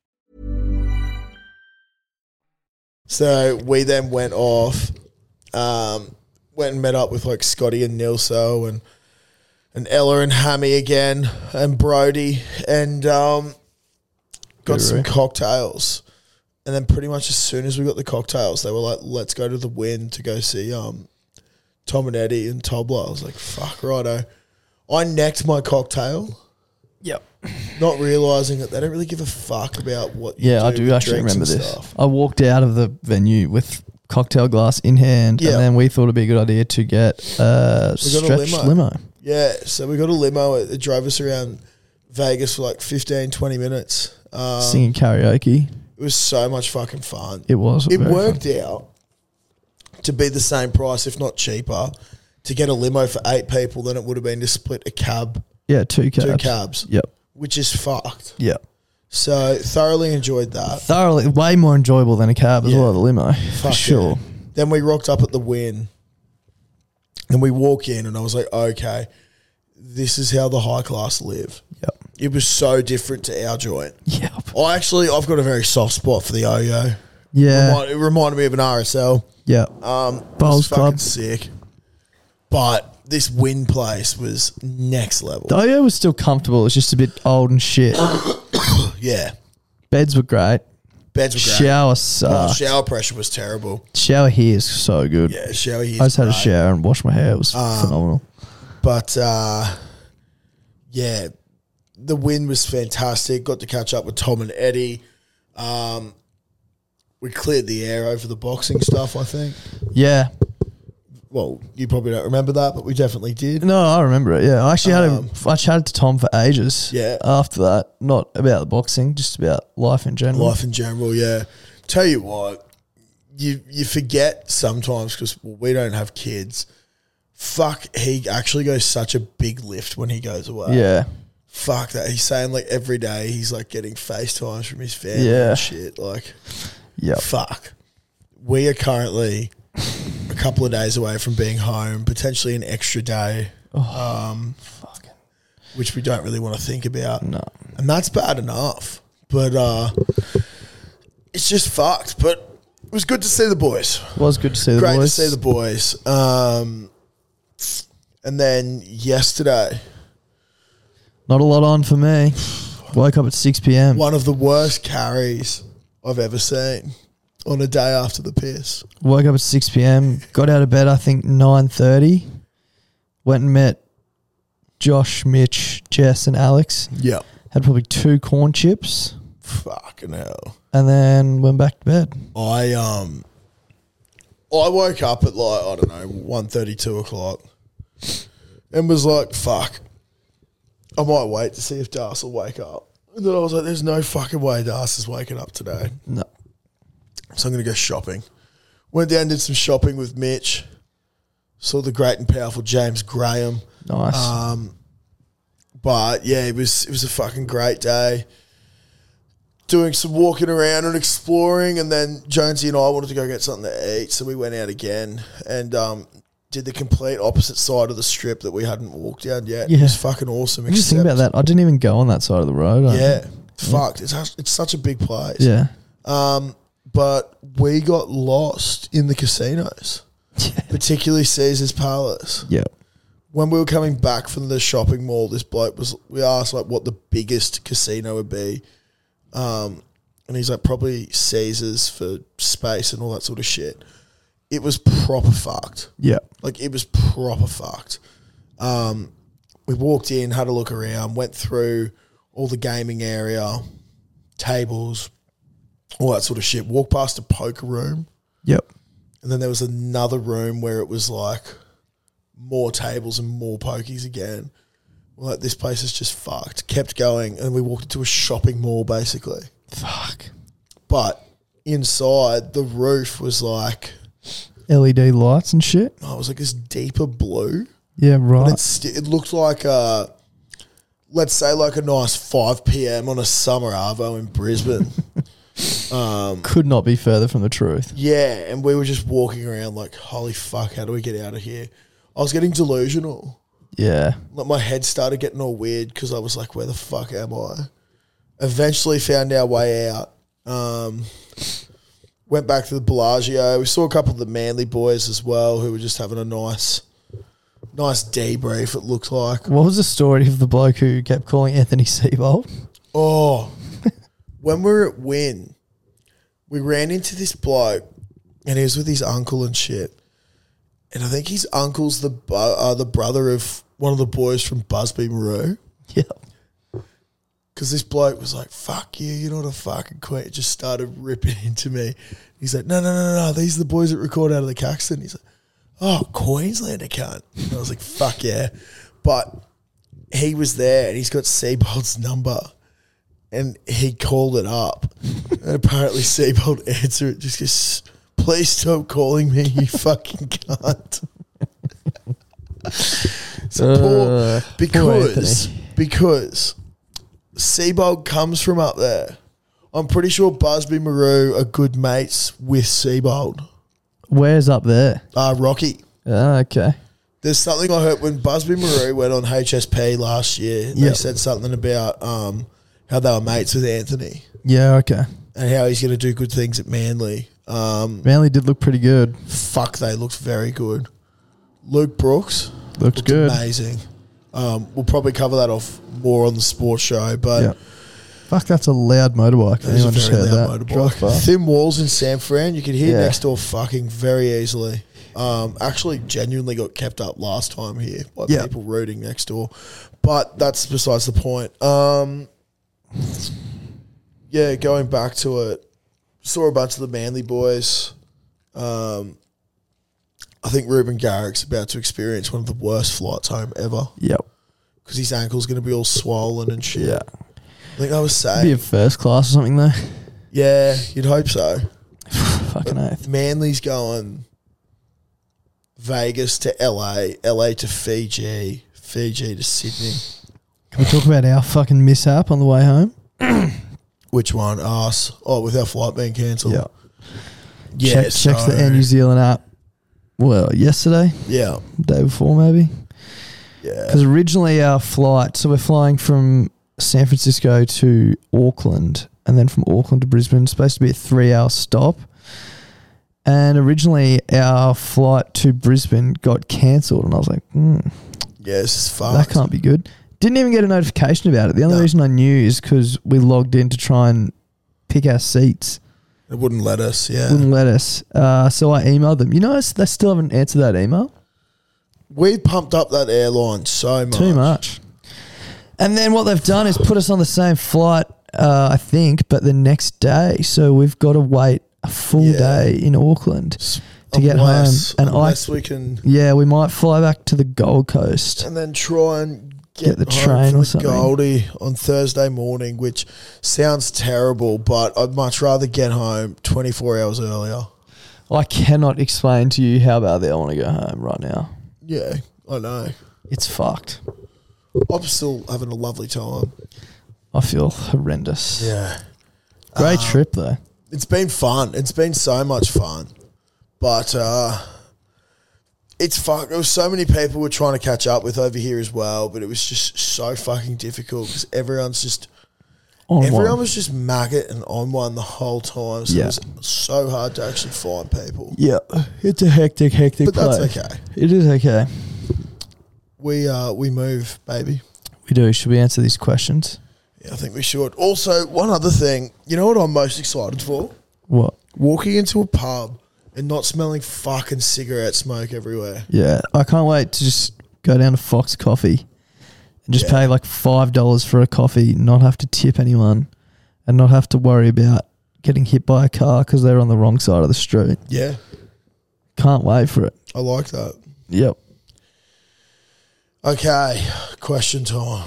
So we then went off, went and met up with like Scotty and Nilso and Ella and Hammy again and Brody and got some cocktails. And then pretty much as soon as we got the cocktails, they were like, let's go to the Wynn to go see Tom and Eddie and Tobler. I was like, fuck, righto. I necked my cocktail. Yep. Not realising that they don't really give a fuck about what you do. Yeah, I do with actually drinks remember and this. stuff. I walked out of the venue with cocktail glass in hand, Yeah. and then we thought it'd be a good idea to get a stretch limo. Yeah, so we got a limo. It drove us around Vegas for like 15, 20 minutes. Singing karaoke. It was so much fucking fun. It was. It very worked fun. out to be the same price, if not cheaper, to get a limo for 8 people than it would have been to split a cab, Yeah, 2 cabs. 2 cabs, Yep. which is fucked. Yep. So thoroughly enjoyed that. Thoroughly, way more enjoyable than a cab as Yeah. well, the limo. Fuck For sure. yeah. Then we rocked up at the Wynn and we walk in and I was like, okay, this is how the high class live. Yep. It was so different to our joint. Yep. I've got a very soft spot for the Oyo. Yeah. It reminded me of an RSL. Yeah. It was Bowls fucking Club. sick. But this Wynn place was next level. The Oyo was still comfortable. It's just a bit old and shit. Yeah. Beds were great. Beds were great. Shower Oh, sucked. shower pressure was terrible. Shower here is so good. Yeah, shower here. I just had a shower and washed my hair. It was phenomenal. But, yeah, the Wynn was fantastic. Got to catch up with Tom and Eddie. We cleared the air over the boxing stuff, I think. Yeah. Well, you probably don't remember that, but we definitely did. No, I remember it. Yeah. I actually I chatted to Tom for ages. Yeah. After that, not about the boxing, just about life in general. Life in general, yeah. Tell you what, you forget sometimes because we don't have kids. Fuck, he actually goes such a big lift when he goes away. Yeah. Fuck that. He's saying like every day he's like getting FaceTimes from his family Yeah. and shit. Like, Yep. fuck. We are currently a couple of days away from being home, potentially an extra day, which we don't really want to think about. No. And that's bad enough. But it's just fucked. But it was good to see the boys. Was good to see the Great boys. to see the boys. And then yesterday, Not a lot on for me. Woke up at 6 p.m. one of the worst carries I've ever seen on a day after the piss. Woke up at 6 p.m. Got out of bed, I think, 9:30. Went and met Josh, Mitch, Jess and Alex. Yeah. Had probably 2 corn chips Fucking hell. and then went back to bed. I woke up at like, I don't know, 1:30, 2 o'clock and was like, fuck, I might wait to see if Das will wake up. And then I was like, there's no fucking way Das is waking up today. No. So I'm going to go shopping. Went down, did some shopping with Mitch. Saw the great and powerful James Graham. Nice. But yeah, it was a fucking great day. Doing some walking around and exploring, and then Jonesy and I wanted to go get something to eat, so we went out again and did the complete opposite side of the strip that we hadn't walked down yet. It Yeah. was fucking awesome. Just think about that. I didn't even go on that side of the road. Yeah, fucked. It's such a big place. Yeah. But we got lost in the casinos, particularly Caesar's Palace. Yeah. When we were coming back from the shopping mall, this bloke we asked like what the biggest casino would be. And he's like, probably Caesar's for space and all that sort of shit. It was proper fucked. Yeah. Like, it was proper fucked. We walked in, had a look around, went through all the gaming area, tables, all that sort of shit. Walked past a poker room. Yep. And then there was another room where it was like more tables and more pokies again. Like, this place is just fucked. Kept going, and we walked into a shopping mall, basically. Fuck. But inside, the roof was like, LED lights and shit. it was like this deeper blue. Yeah, right. And it looked like let's say like a nice 5 p.m. on a summer arvo in Brisbane. Could not be further from the truth. Yeah, and we were just walking around like, holy fuck, how do we get out of here? I was getting delusional. Yeah. Like my head started getting all weird because I was like, where the fuck am I? Eventually found our way out. Went back to the Bellagio. We saw a couple of the Manly boys as well who were just having a nice debrief, it looked like. What was the story of the bloke who kept calling Anthony Seibold? Oh, when we were at Wynn, we ran into this bloke and he was with his uncle and shit. And I think his uncle's the brother of one of the boys from Busby Maru. Yeah. Because this bloke was like, fuck you, you're not a fucking queen. Just started ripping into me. He's like, no, these are the boys that record out of the Caxton. He's like, oh, Queenslander cunt. And I was like, fuck yeah. But he was there and he's got Seibold's number and he called it up. And apparently Seibold answered it, just goes, please stop calling me, you fucking cunt. So because Seibold comes from up there. I'm pretty sure Busby Maru are good mates with Seibold. Where's up there? Rocky. Okay. There's something I heard when Busby Maru went on HSP last year. They said something about how they were mates with Anthony. Yeah, okay. And how he's going to do good things at Manly. Manly did look pretty good. Fuck, they looked very good. Luke Brooks looked good. Amazing. We'll probably cover that off more on the sports show, but fuck, that's a loud motorbike. that is a Anyone just very heard loud that? motorbike. Thin walls in San Fran, you could hear next door fucking very easily. Actually, genuinely got kept up last time here by people rooting next door, but that's besides the point. Going back to it, saw a bunch of the Manly boys. I think Ruben Garrick's about to experience one of the worst flights home ever. Yep. Because his ankle's going to be all swollen and shit. Yeah. I think I was saying. Be a first class or something though. Yeah, you'd hope so. Fucking oath. Manly's going Vegas to LA, LA to Fiji, Fiji to Sydney. Can we talk about our fucking mishap on the way home? Which one? Us. Oh, with our flight being cancelled. Yeah. Yeah. Checks the Air New Zealand app. Well, yesterday. Yeah. Day before, maybe. Yeah. Because originally our flight, so we're flying from San Francisco to Auckland, and then from Auckland to Brisbane. It's supposed to be a 3-hour stop. And originally our flight to Brisbane got cancelled, and I was like, yeah, this is fucked. that can't be good. Didn't even get a notification about it. The only reason I knew is because we logged in to try and pick our seats. It wouldn't let us, yeah. Wouldn't let us. So I emailed them. You know, they still haven't answered that email. We pumped up that airline so much. Too much. And then what they've done is put us on the same flight, I think, but the next day. So we've got to wait a full day in Auckland to get home. And unless we can... Yeah, we might fly back to the Gold Coast. And then try and get the home train from or the something. Goldie on Thursday morning, which sounds terrible, but I'd much rather get home 24 hours earlier. I cannot explain to you how badly I want to go home right now. Yeah, I know. It's fucked. I'm still having a lovely time. I feel horrendous. Yeah. Great trip, though. It's been fun. It's been so much fun. But it's fuck. There was so many people we're trying to catch up with over here as well, but it was just so fucking difficult because everyone's just... Everyone was just maggot and on one the whole time, so it was so hard to actually find people. Yeah, it's a hectic But that's place. okay. It is okay. We move, baby. We do. Should we answer these questions? Yeah, I think we should. Also, one other thing. You know what I'm most excited for? What? Walking into a pub and not smelling fucking cigarette smoke everywhere. Yeah, I can't wait to just go down to Fox Coffee and just pay like $5 for a coffee, not have to tip anyone, and not have to worry about getting hit by a car because they're on the wrong side of the street. Yeah. Can't wait for it. I like that. Yep. Okay, question time.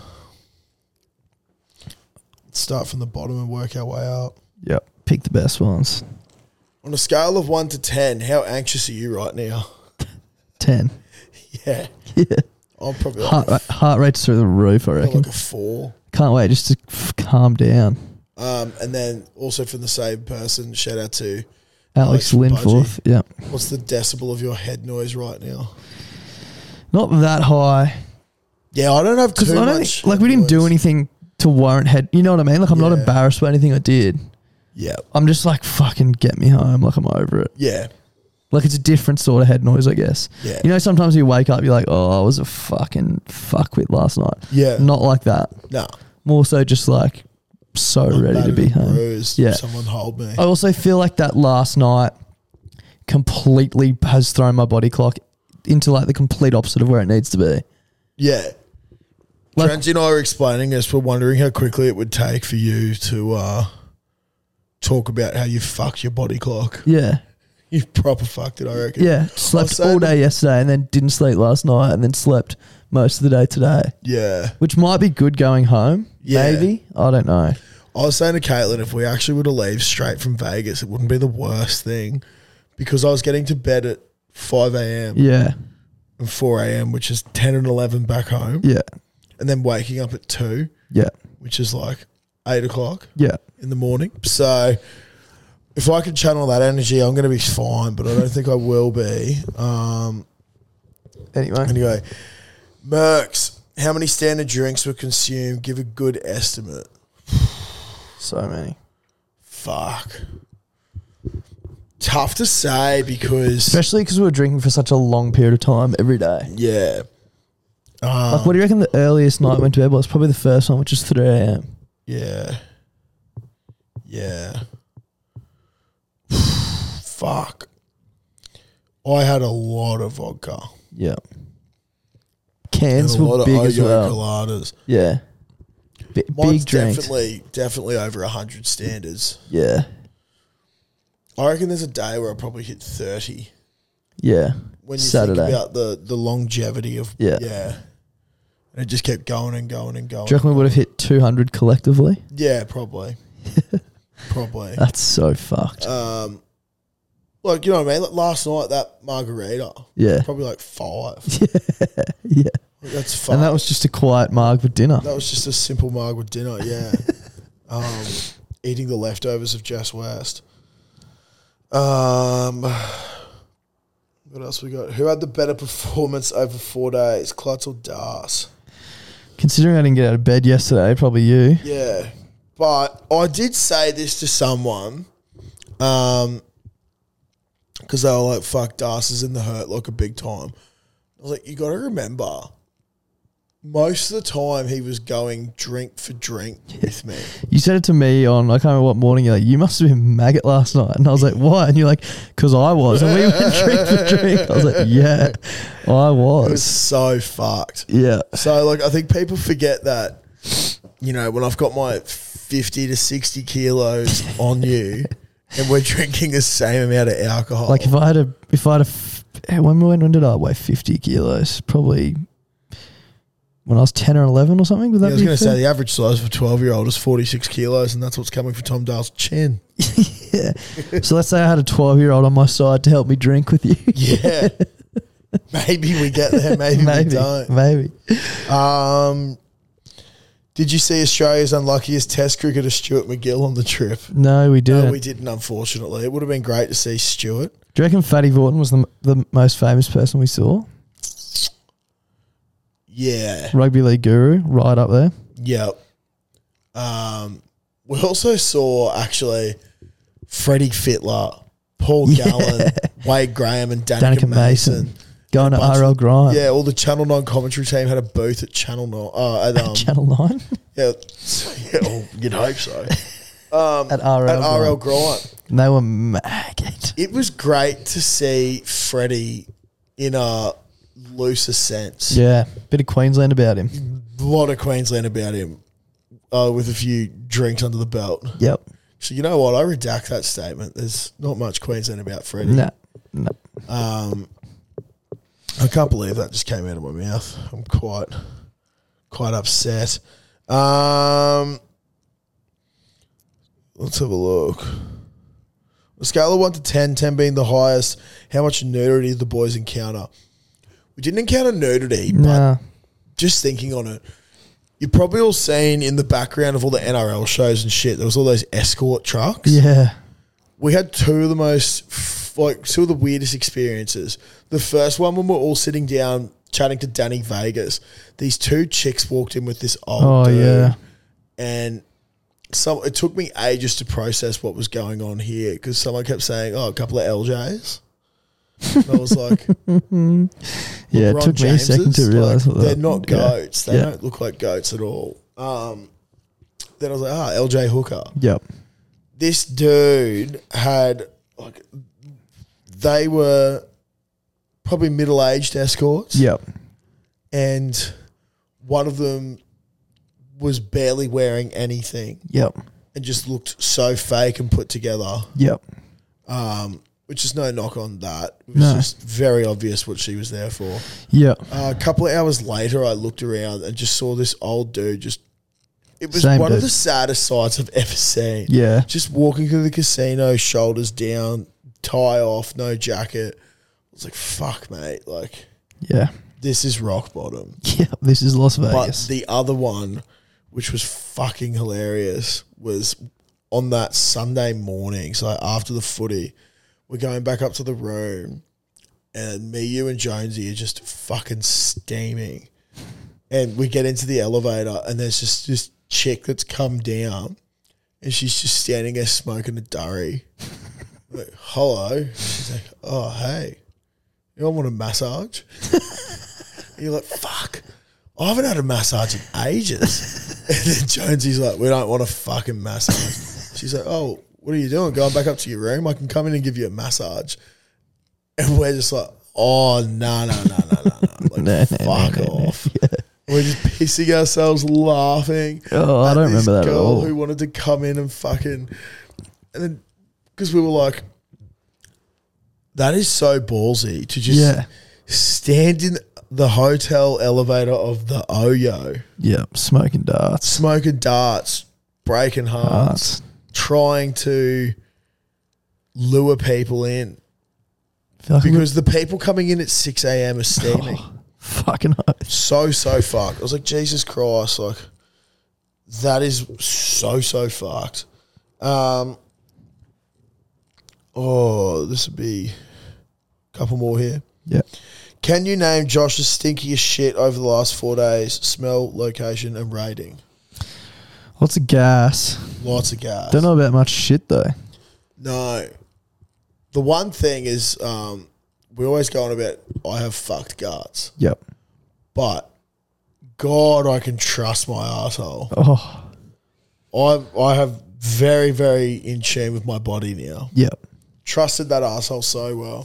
Let's start from the bottom and work our way up. Yep. Pick the best ones. On a scale of 1 to 10, how anxious are you right now? 10. Yeah. Yeah. I'm probably like Heart rate's through the roof, I reckon. like a 4. Can't wait just to calm down. And then also from the same person, shout out to Alex from Linforth. Yeah. What's the decibel of your head noise right now? Not that high. Yeah, I don't have too Because I don't much. think, like, we didn't do anything to warrant head. You know what I mean? Like, I'm not Yeah. embarrassed by anything I did. Yeah. I'm just like, fucking get me home. Like, I'm over it. Yeah. Like, it's a different sort of head noise, I guess. Yeah. You know, sometimes you wake up, you're like, oh, I was a fucking fuckwit last night. Yeah. Not like that. No. More so just like, so ready to be home. Bruised. Yeah. Someone hold me. I also feel like that last night completely has thrown my body clock into like the complete opposite of where it needs to be. Yeah. Like- Trenzy and I were explaining this. We're wondering how quickly it would take for you to talk about how you fucked your body clock. Yeah. You proper fucked it, I reckon. Yeah. Slept saying all day yesterday and then didn't sleep last night and then slept most of the day today. Yeah. Which might be good going home. Yeah. Maybe. I don't know. I was saying to Caitlin, if we actually were to leave straight from Vegas, it wouldn't be the worst thing because I was getting to bed at 5 a.m. Yeah. and 4 a.m., which is 10 and 11 back home. Yeah. And then waking up at 2, Yeah. which is like 8 o'clock Yeah. in the morning. So if I can channel that energy, I'm going to be fine, but I don't think I will be. Anyway, Mercs, how many standard drinks were consumed? Give a good estimate. So many. Fuck. Tough to say because... Especially because we were drinking for such a long period of time every day. Yeah. Like, what do you reckon the earliest night I went to bed was? Probably the first one, which is 3 a.m. Yeah. Yeah. Fuck. I had a lot of vodka. Yeah. And Cans a lot were of big as Oyo well. coladas. Yeah. Mine's Big drinks. definitely over 100 standards. Yeah. I reckon there's a day where I probably hit 30. Yeah. When you Saturday. think about the longevity of... Yeah. And it just kept going and going and going. Do you reckon we would have hit 200 collectively? Yeah, probably. Probably. That's so fucked. Like, you know what I mean? Like last night, that margarita. Yeah. Probably like 5. Yeah. Like, that's fun. And that was just a quiet marg for dinner. That was just a simple mug with dinner, yeah. Eating the leftovers of Jess West. What else we got? Who had the better performance over 4 days, Klutz or Das? Considering I didn't get out of bed yesterday, probably you. Yeah. But I did say this to someone because they were like, fuck, Das is in the hurt like a big time. I was like, you got to remember, most of the time he was going drink for drink with me. You said it to me on, I can't remember what morning, you're like, you must have been maggot last night. And I was like, why? And you're like, because I was. And we went drink for drink. I was like, yeah, I It was was. so fucked. Yeah. So, like, I think people forget that, you know, when I've got my 50 to 60 kilos on you and we're drinking the same amount of alcohol. Like when did I weigh 50 kilos? Probably when I was 10 or 11 or something. Would that I was be going to fair? say the average size of a 12-year-old is 46 kilos, and that's what's coming from Tom Dale's chin. Yeah. So let's say I had a 12-year-old on my side to help me drink with you. Yeah. Maybe we get there, maybe we don't. Maybe. Did you see Australia's unluckiest Test cricketer Stuart McGill on the trip? No, we didn't. No, we didn't, unfortunately. It would have been great to see Stuart. Do you reckon Fatty Vorton was the most famous person we saw? Yeah. Rugby league guru, right up there. Yep. We also saw, actually, Freddie Fittler, Paul Gallen, Wade Graham, and Danica Mason. Going to bunch RL of- Grind. Yeah, all the Channel 9 commentary team had a booth at Channel 9. At Channel 9? Yeah, well, you'd hope so. At RL At RL Grind. And they were maggot. It was great to see Freddie in a looser sense. Yeah. Bit of Queensland about him. A lot of Queensland about him with a few drinks under the belt. Yep. So you know what? I redact that statement. There's not much Queensland about Freddie. No. I can't believe that just came out of my mouth. I'm quite upset. Let's have a look. A scale of 1 to 10, 10 being the highest, how much nudity did the boys encounter? We didn't encounter nudity, but Nah. just thinking on it, You've probably all seen in the background of all the NRL shows and shit, there was all those escort trucks. Yeah. We had two of the two of the weirdest experiences. The first one when we're all sitting down chatting to Danny Vegas, these two chicks walked in with this old dude. Yeah. And it took me ages to process what was going on here because someone kept saying, a couple of LJs. And I was like, yeah, it took me a second to realise like, they're not goats. They don't look like goats at all. Then I was like, LJ Hooker. Yep. This dude had, they were probably middle-aged escorts. Yep. And one of them was barely wearing anything. Yep. And just looked so fake and put together. Yep. Which is no knock on that. It was just very obvious what she was there for. Yeah. A couple of hours later, I looked around and just saw this old dude it was Same one dude. of the saddest sights I've ever seen. Yeah. Just walking through the casino, shoulders down, tie off, no jacket. I was like, fuck, mate. Like, Yeah. this is rock bottom. Yeah. This is Las But Vegas. the other one, which was fucking hilarious, was on that Sunday morning. So after the footy, we're going back up to the room and me, you and Jonesy are just fucking steaming. And we get into the elevator and there's just this chick that's come down and she's just standing there smoking a durry. I'm like, hello. She's like, oh, hey. You don't want a massage? And you're like, fuck. I haven't had a massage in ages. And then Jonesy's like, we don't want a fucking massage. She's like, oh, what are you doing? Going back up to your room? I can come in and give you a massage. And we're just like, oh, no. Like, fuck off. Yeah. We're just pissing ourselves laughing. Oh, I don't remember that at girl all. who wanted to come in and fucking... And then, because we were like, that is so ballsy to just stand in the hotel elevator of the Oyo. Yeah, smoking darts. Smoking darts, breaking hearts, trying to lure people in. Because the people coming in at 6 a.m. are steaming. Fucking oath. So fucked. I was like, Jesus Christ, like, that is so fucked. This would be a couple more here. Yeah. Can you name Josh's stinkiest shit over the last 4 days? Smell, location, and rating. Lots of gas. Lots of gas. Don't know about much shit though. No. The one thing is, we always go on about I have fucked guts. Yep. But God, I can trust my asshole. Oh. I have very, very in tune with my body now. Yep. Trusted that asshole so well.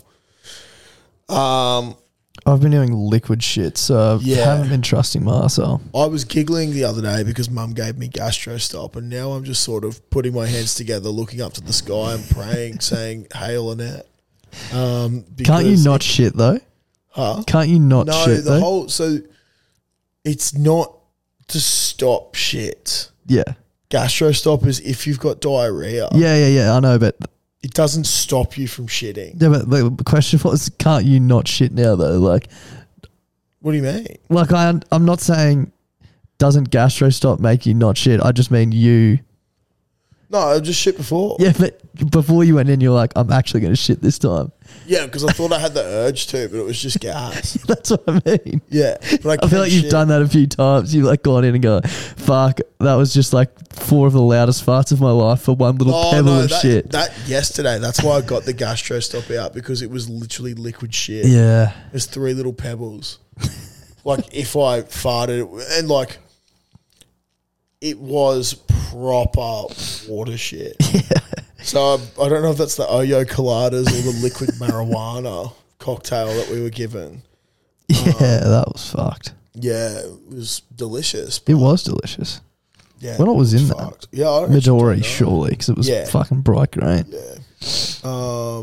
I've been doing liquid shit, so I haven't been trusting my arsehole. I was giggling the other day because Mum gave me gastro stop, and now I'm just sort of putting my hands together, looking up to the sky and praying, saying, "Hail Annette." Can't you not shit though? Huh? Can't you not shit though? So it's not to stop shit. Yeah. Gastro stop is if you've got diarrhea. Yeah. I know, but it doesn't stop you from shitting. Yeah, but the question was, can't you not shit now though? Like, what do you mean? Like, I'm not saying doesn't gastro stop make you not shit. I just mean you. No, I just shit before. Yeah, but before you went in, you're like, I'm actually going to shit this time. Yeah, because I thought I had the urge to, but it was just gas. That's what I mean. Yeah. But I feel like you've done that a few times. You've like gone in and go, fuck, that was just like 4 of the loudest farts of my life for one little pebble of shit. That yesterday, that's why I got the gastro stop out, because it was literally liquid shit. Yeah. There's 3 little pebbles. Like if I farted, and like it was proper water shit. Yeah. So I don't know if that's the Oyo Coladas or the liquid marijuana cocktail that we were given. Yeah, that was fucked. Yeah, it was delicious. It was delicious. Yeah, when it was in fucked. that? Yeah, I Midori, surely, because it was fucking bright green. Yeah.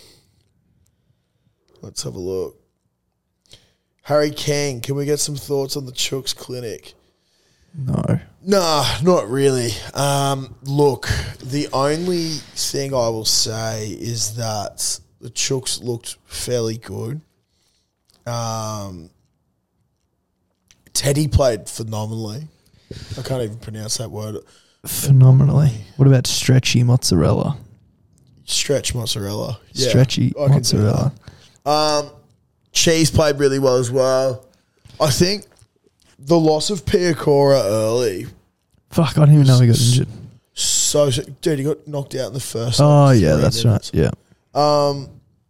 Let's have a look. Harry King, can we get some thoughts on the Chooks Clinic? No. Nah, not really. Look, the only thing I will say is that the Chooks looked fairly good. Teddy played phenomenally. I can't even pronounce that word. Phenomenally. What about stretchy mozzarella? Stretch mozzarella. Yeah, Stretchy I can do mozzarella. that. Cheese played really well as well. I think the loss of Piacora early. Fuck, I didn't even know he got injured. So, dude, he got knocked out in the first. Oh, yeah, 3 that's minutes. right. Yeah.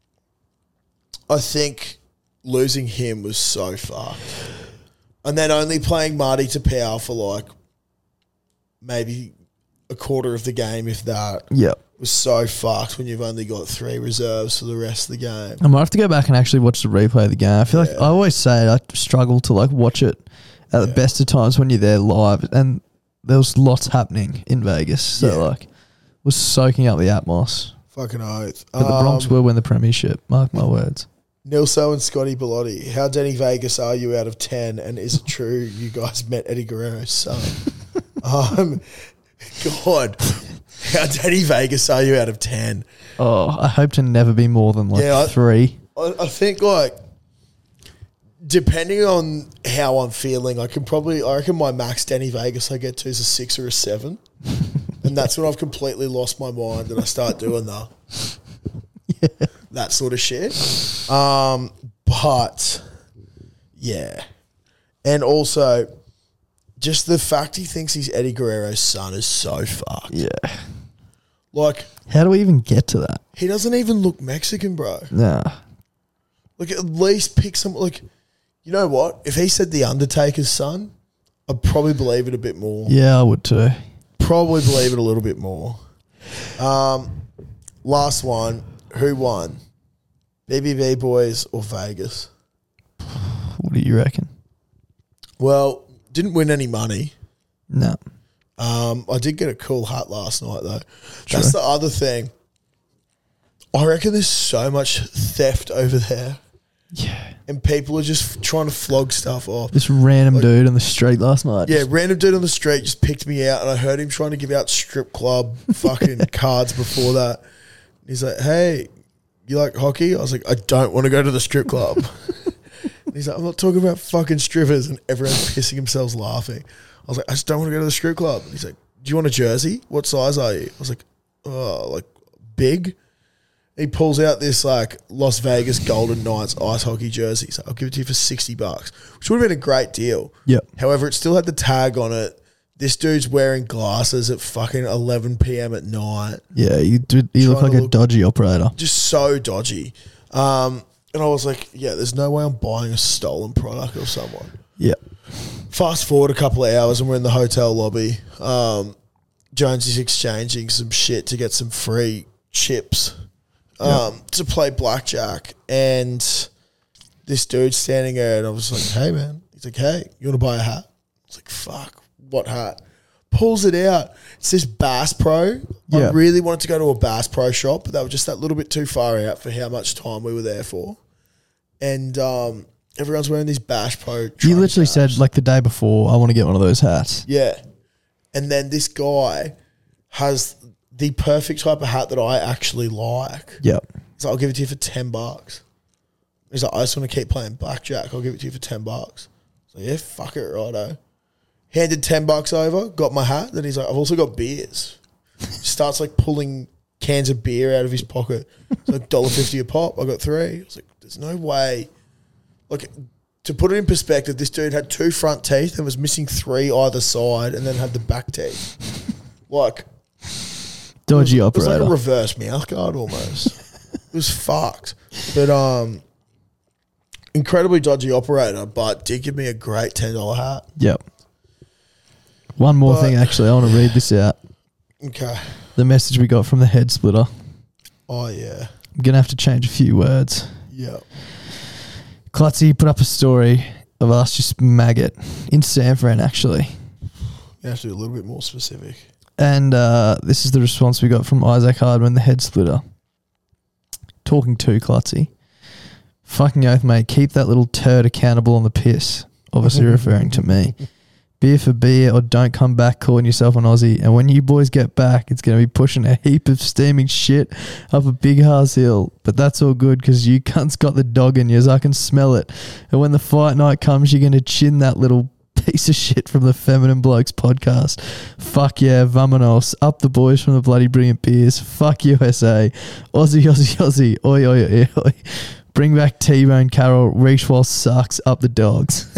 I think losing him was so fucked. And then only playing Marty Tapau for like maybe a quarter of the game, if that, Yeah. was so fucked when you've only got 3 reserves for the rest of the game. I might have to go back and actually watch the replay of the game. I feel like I always say I struggle to like watch it at the best of times when you're there live, and there was lots happening in Vegas. So like, was soaking up the atmos. Fucking oath. But the Bronx will win the premiership. Mark my words. Nilso and Scotty Bellotti, how Denny Vegas are you out of 10? And is it true you guys met Eddie Guerrero's son? God, how Denny Vegas are you out of 10? Oh, I hope to never be more than like 3. I think like depending on how I'm feeling, I reckon my max Denny Vegas I get to is a 6 or a 7. And that's when I've completely lost my mind and I start doing that sort of shit. But yeah. And also just the fact he thinks he's Eddie Guerrero's son is so fucked. Yeah. Like, how do we even get to that? He doesn't even look Mexican, bro. Nah. Like, at least pick some, like, you know what? If he said The Undertaker's son, I'd probably believe it a bit more. Yeah, I would too. Probably believe it a little bit more. Last one. Who won? BBV Boys or Vegas? What do you reckon? Well, didn't win any money. No. I did get a cool hat last night, though. True. That's the other thing. I reckon there's so much theft over there. Yeah. And people are just trying to flog stuff off. This random dude on the street last night. Yeah, random dude on the street just picked me out, and I heard him trying to give out strip club fucking cards before that. He's like, hey, you like hockey? I was like, I don't want to go to the strip club. He's like, I'm not talking about fucking strippers, and everyone's pissing themselves laughing. I was like, I just don't want to go to the strip club. He's like, do you want a jersey? What size are you? I was like, oh, like big. He pulls out this like Las Vegas Golden Knights ice hockey jersey. He's like, I'll give it to you for $60, which would have been a great deal. Yep. However, it still had the tag on it. This dude's wearing glasses at fucking 11 p.m. at night. Yeah, you look like a dodgy operator. Just so dodgy. And I was like, yeah, there's no way I'm buying a stolen product of someone. Yeah. Fast forward a couple of hours and we're in the hotel lobby. Jones is exchanging some shit to get some free chips to play blackjack. And this dude's standing there and I was like, hey, man. He's like, hey, you want to buy a hat? I was like, fuck, what hat? Pulls it out. It's this Bass Pro. I really wanted to go to a Bass Pro shop, but they were just that little bit too far out for how much time we were there for. And everyone's wearing these Bass Pro. You literally said like the day before, I want to get one of those hats. Yeah. And then this guy has the perfect type of hat that I actually like. Yep. He's like, I'll give it to you for $10. He's like, I just want to keep playing blackjack. I'll give it to you for $10. So yeah, fuck it, righto. Handed $10 over, got my hat. Then he's like, I've also got beers. Starts like pulling cans of beer out of his pocket. It's like $1.50 a pop. I got 3. I was like, there's no way. Like, to put it in perspective, this dude had 2 front teeth and was missing 3 either side and then had the back teeth. Like, dodgy operator. It was like a reverse mouth guard almost. It was fucked. But incredibly dodgy operator, but did give me a great $10 hat. Yep. One more thing, actually. I want to read this out. Okay. The message we got from the head splitter. Oh, yeah. I'm going to have to change a few words. Yep. Klutzy put up a story of us just maggot in San Fran, actually. You have to be a little bit more specific. And this is the response we got from Isaac Hardman, the head splitter. Talking to Klutzy. Fucking oath, mate. Keep that little turd accountable on the piss. Obviously referring to me. Beer for beer or don't come back calling yourself an Aussie. And when you boys get back, it's going to be pushing a heap of steaming shit up a big ass hill. But that's all good because you cunts got the dog in you. I can smell it. And when the fight night comes, you're going to chin that little piece of shit from the Feminine Blokes podcast. Fuck yeah, vamonos. Up the boys from the bloody Brilliant Beers. Fuck USA. Aussie, Aussie, Aussie. Oi, oi, oi, oi. Bring back T-Bone Carroll. Reach Walsh sucks. Up the dogs.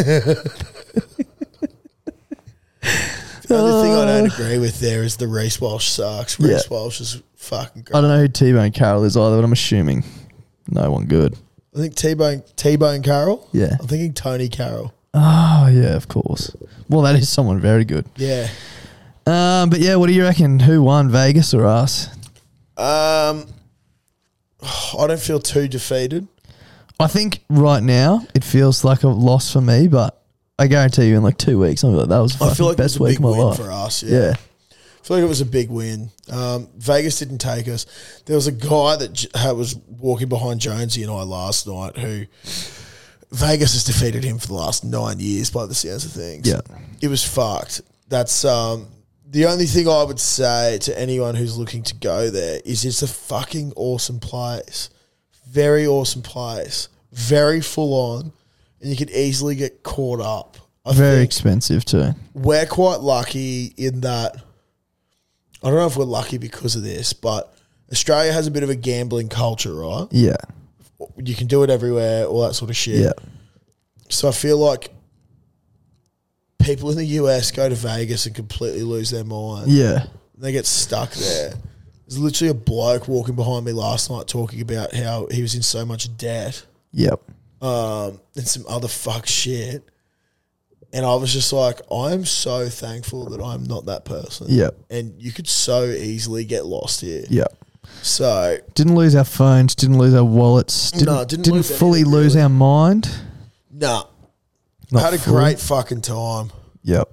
The only thing I don't agree with there is the Reece Walsh sucks. Reece Walsh is fucking great. I don't know who T-Bone Carroll is either, but I'm assuming no one good. I think T-Bone Carroll? Yeah. I'm thinking Tony Carroll. Oh, yeah, of course. Well, that is someone very good. Yeah. But yeah, what do you reckon? Who won, Vegas or us? I don't feel too defeated. I think right now it feels like a loss for me, but I guarantee you in like 2 weeks, I'll be like, that was the I feel like best it was a week big of my win life. for us. Yeah. I feel like it was a big win. Vegas didn't take us. There was a guy that was walking behind Jonesy and I last night who Vegas has defeated him for the last 9 years by the sounds of things. Yeah. It was fucked. That's the only thing I would say to anyone who's looking to go there is it's a fucking awesome place. Very awesome place. Very full on. And you could easily get caught up. Very expensive too. We're quite lucky in that, I don't know if we're lucky because of this, but Australia has a bit of a gambling culture, right? Yeah. You can do it everywhere, all that sort of shit. Yeah. So I feel like people in the US go to Vegas and completely lose their mind. Yeah. They get stuck there. There's literally a bloke walking behind me last night talking about how he was in so much debt. Yep. And some other fuck shit. And I was just like, I'm so thankful that I'm not that person. Yep. And you could so easily get lost here. Yep. So Didn't lose our phones, didn't lose our wallets, didn't lose fully anything, lose really. our mind. nah. Not Had a fully. great fucking time. Yep.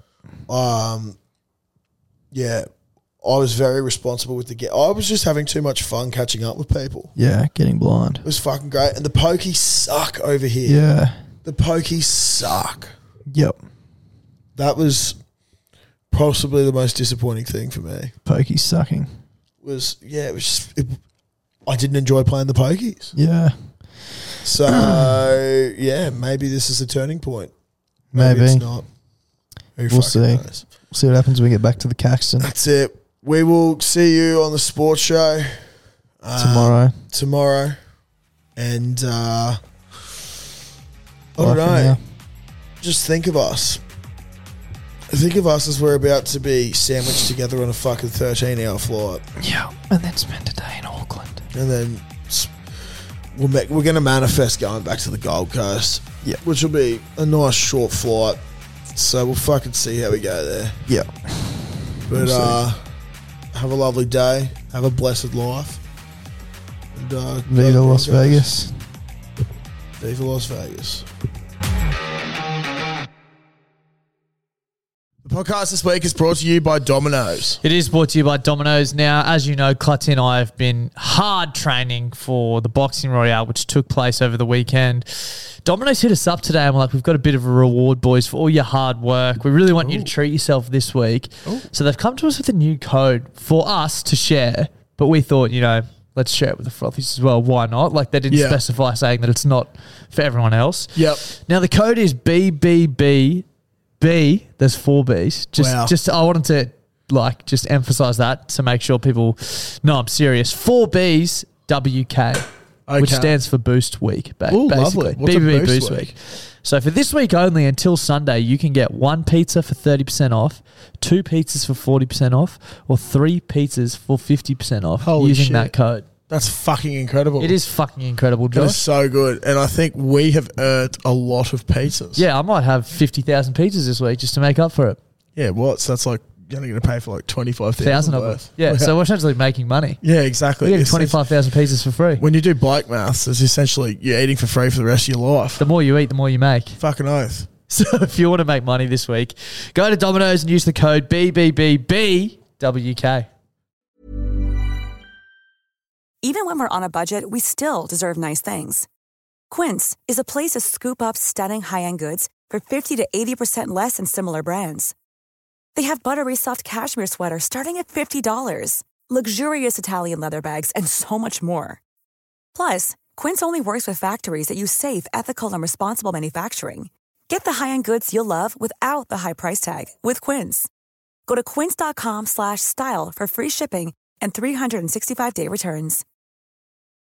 Yeah. I was very responsible with I was just having too much fun catching up with people. Yeah, getting blind. It was fucking great. And the pokies suck over here. Yeah. The pokies suck. Yep. That was possibly the most disappointing thing for me. Pokey sucking. It was just, I didn't enjoy playing the pokies. Yeah. So, yeah, maybe this is a turning point. Maybe. It's not. Who We'll fucking see. knows? We'll see what happens when we get back to the Caxton That's it. We will see you on the sports show tomorrow. And I Bye don't for know. now. Just think of us. Think of us as we're about to be sandwiched together on a fucking 13-hour flight. Yeah. And then spend a day in Auckland. And then we're going to manifest going back to the Gold Coast. Yeah. Which will be a nice short flight. So we'll fucking see how we go there. Yeah. But We'll have a lovely day. Have a blessed life. And Viva Las Vegas. Viva Las Vegas. The podcast this week is brought to you by Domino's. It is brought to you by Domino's. Now, as you know, Clutty and I have been hard training for the Boxing Royale, which took place over the weekend. Domino's hit us up today and we're like, we've got a bit of a reward, boys, for all your hard work. We really want you to treat yourself this week. So they've come to us with a new code for us to share, but we thought, let's share it with the frothies as well. Why not? Like, they didn't specify saying that it's not for everyone else. Yep. Now, the code is BBB. There's 4 Bs. Just I wanted to just emphasize that to make sure people know I'm serious. 4 Bs WK, which stands for Boost Week. Ooh, basically, lovely. What's a BBB Boost Boost Week? Week. So for this week only until Sunday, you can get 1 pizza for 30% off, 2 pizzas for 40% off, or 3 pizzas for 50% off Holy using shit. that code. That's fucking incredible. It is fucking incredible, That is Josh. so good. And I think we have earned a lot of pizzas. Yeah, I might have 50,000 pizzas this week just to make up for it. Yeah, what? So that's like, you're only going to pay for like 25,000 1,000 of them. worth. Yeah, so we're essentially making money. Yeah, exactly. We're getting It's 25,000 pizzas for free. When you do bike maths, it's essentially you're eating for free for the rest of your life. The more you eat, the more you make. Fucking oath. So if you want to make money this week, go to Domino's and use the code BBBBWK. Even when we're on a budget, we still deserve nice things. Quince is a place to scoop up stunning high-end goods for 50 to 80% less than similar brands. They have buttery soft cashmere sweaters starting at $50, luxurious Italian leather bags, and so much more. Plus, Quince only works with factories that use safe, ethical, and responsible manufacturing. Get the high-end goods you'll love without the high price tag with Quince. Go to quince.com/style for free shipping and 365-day returns.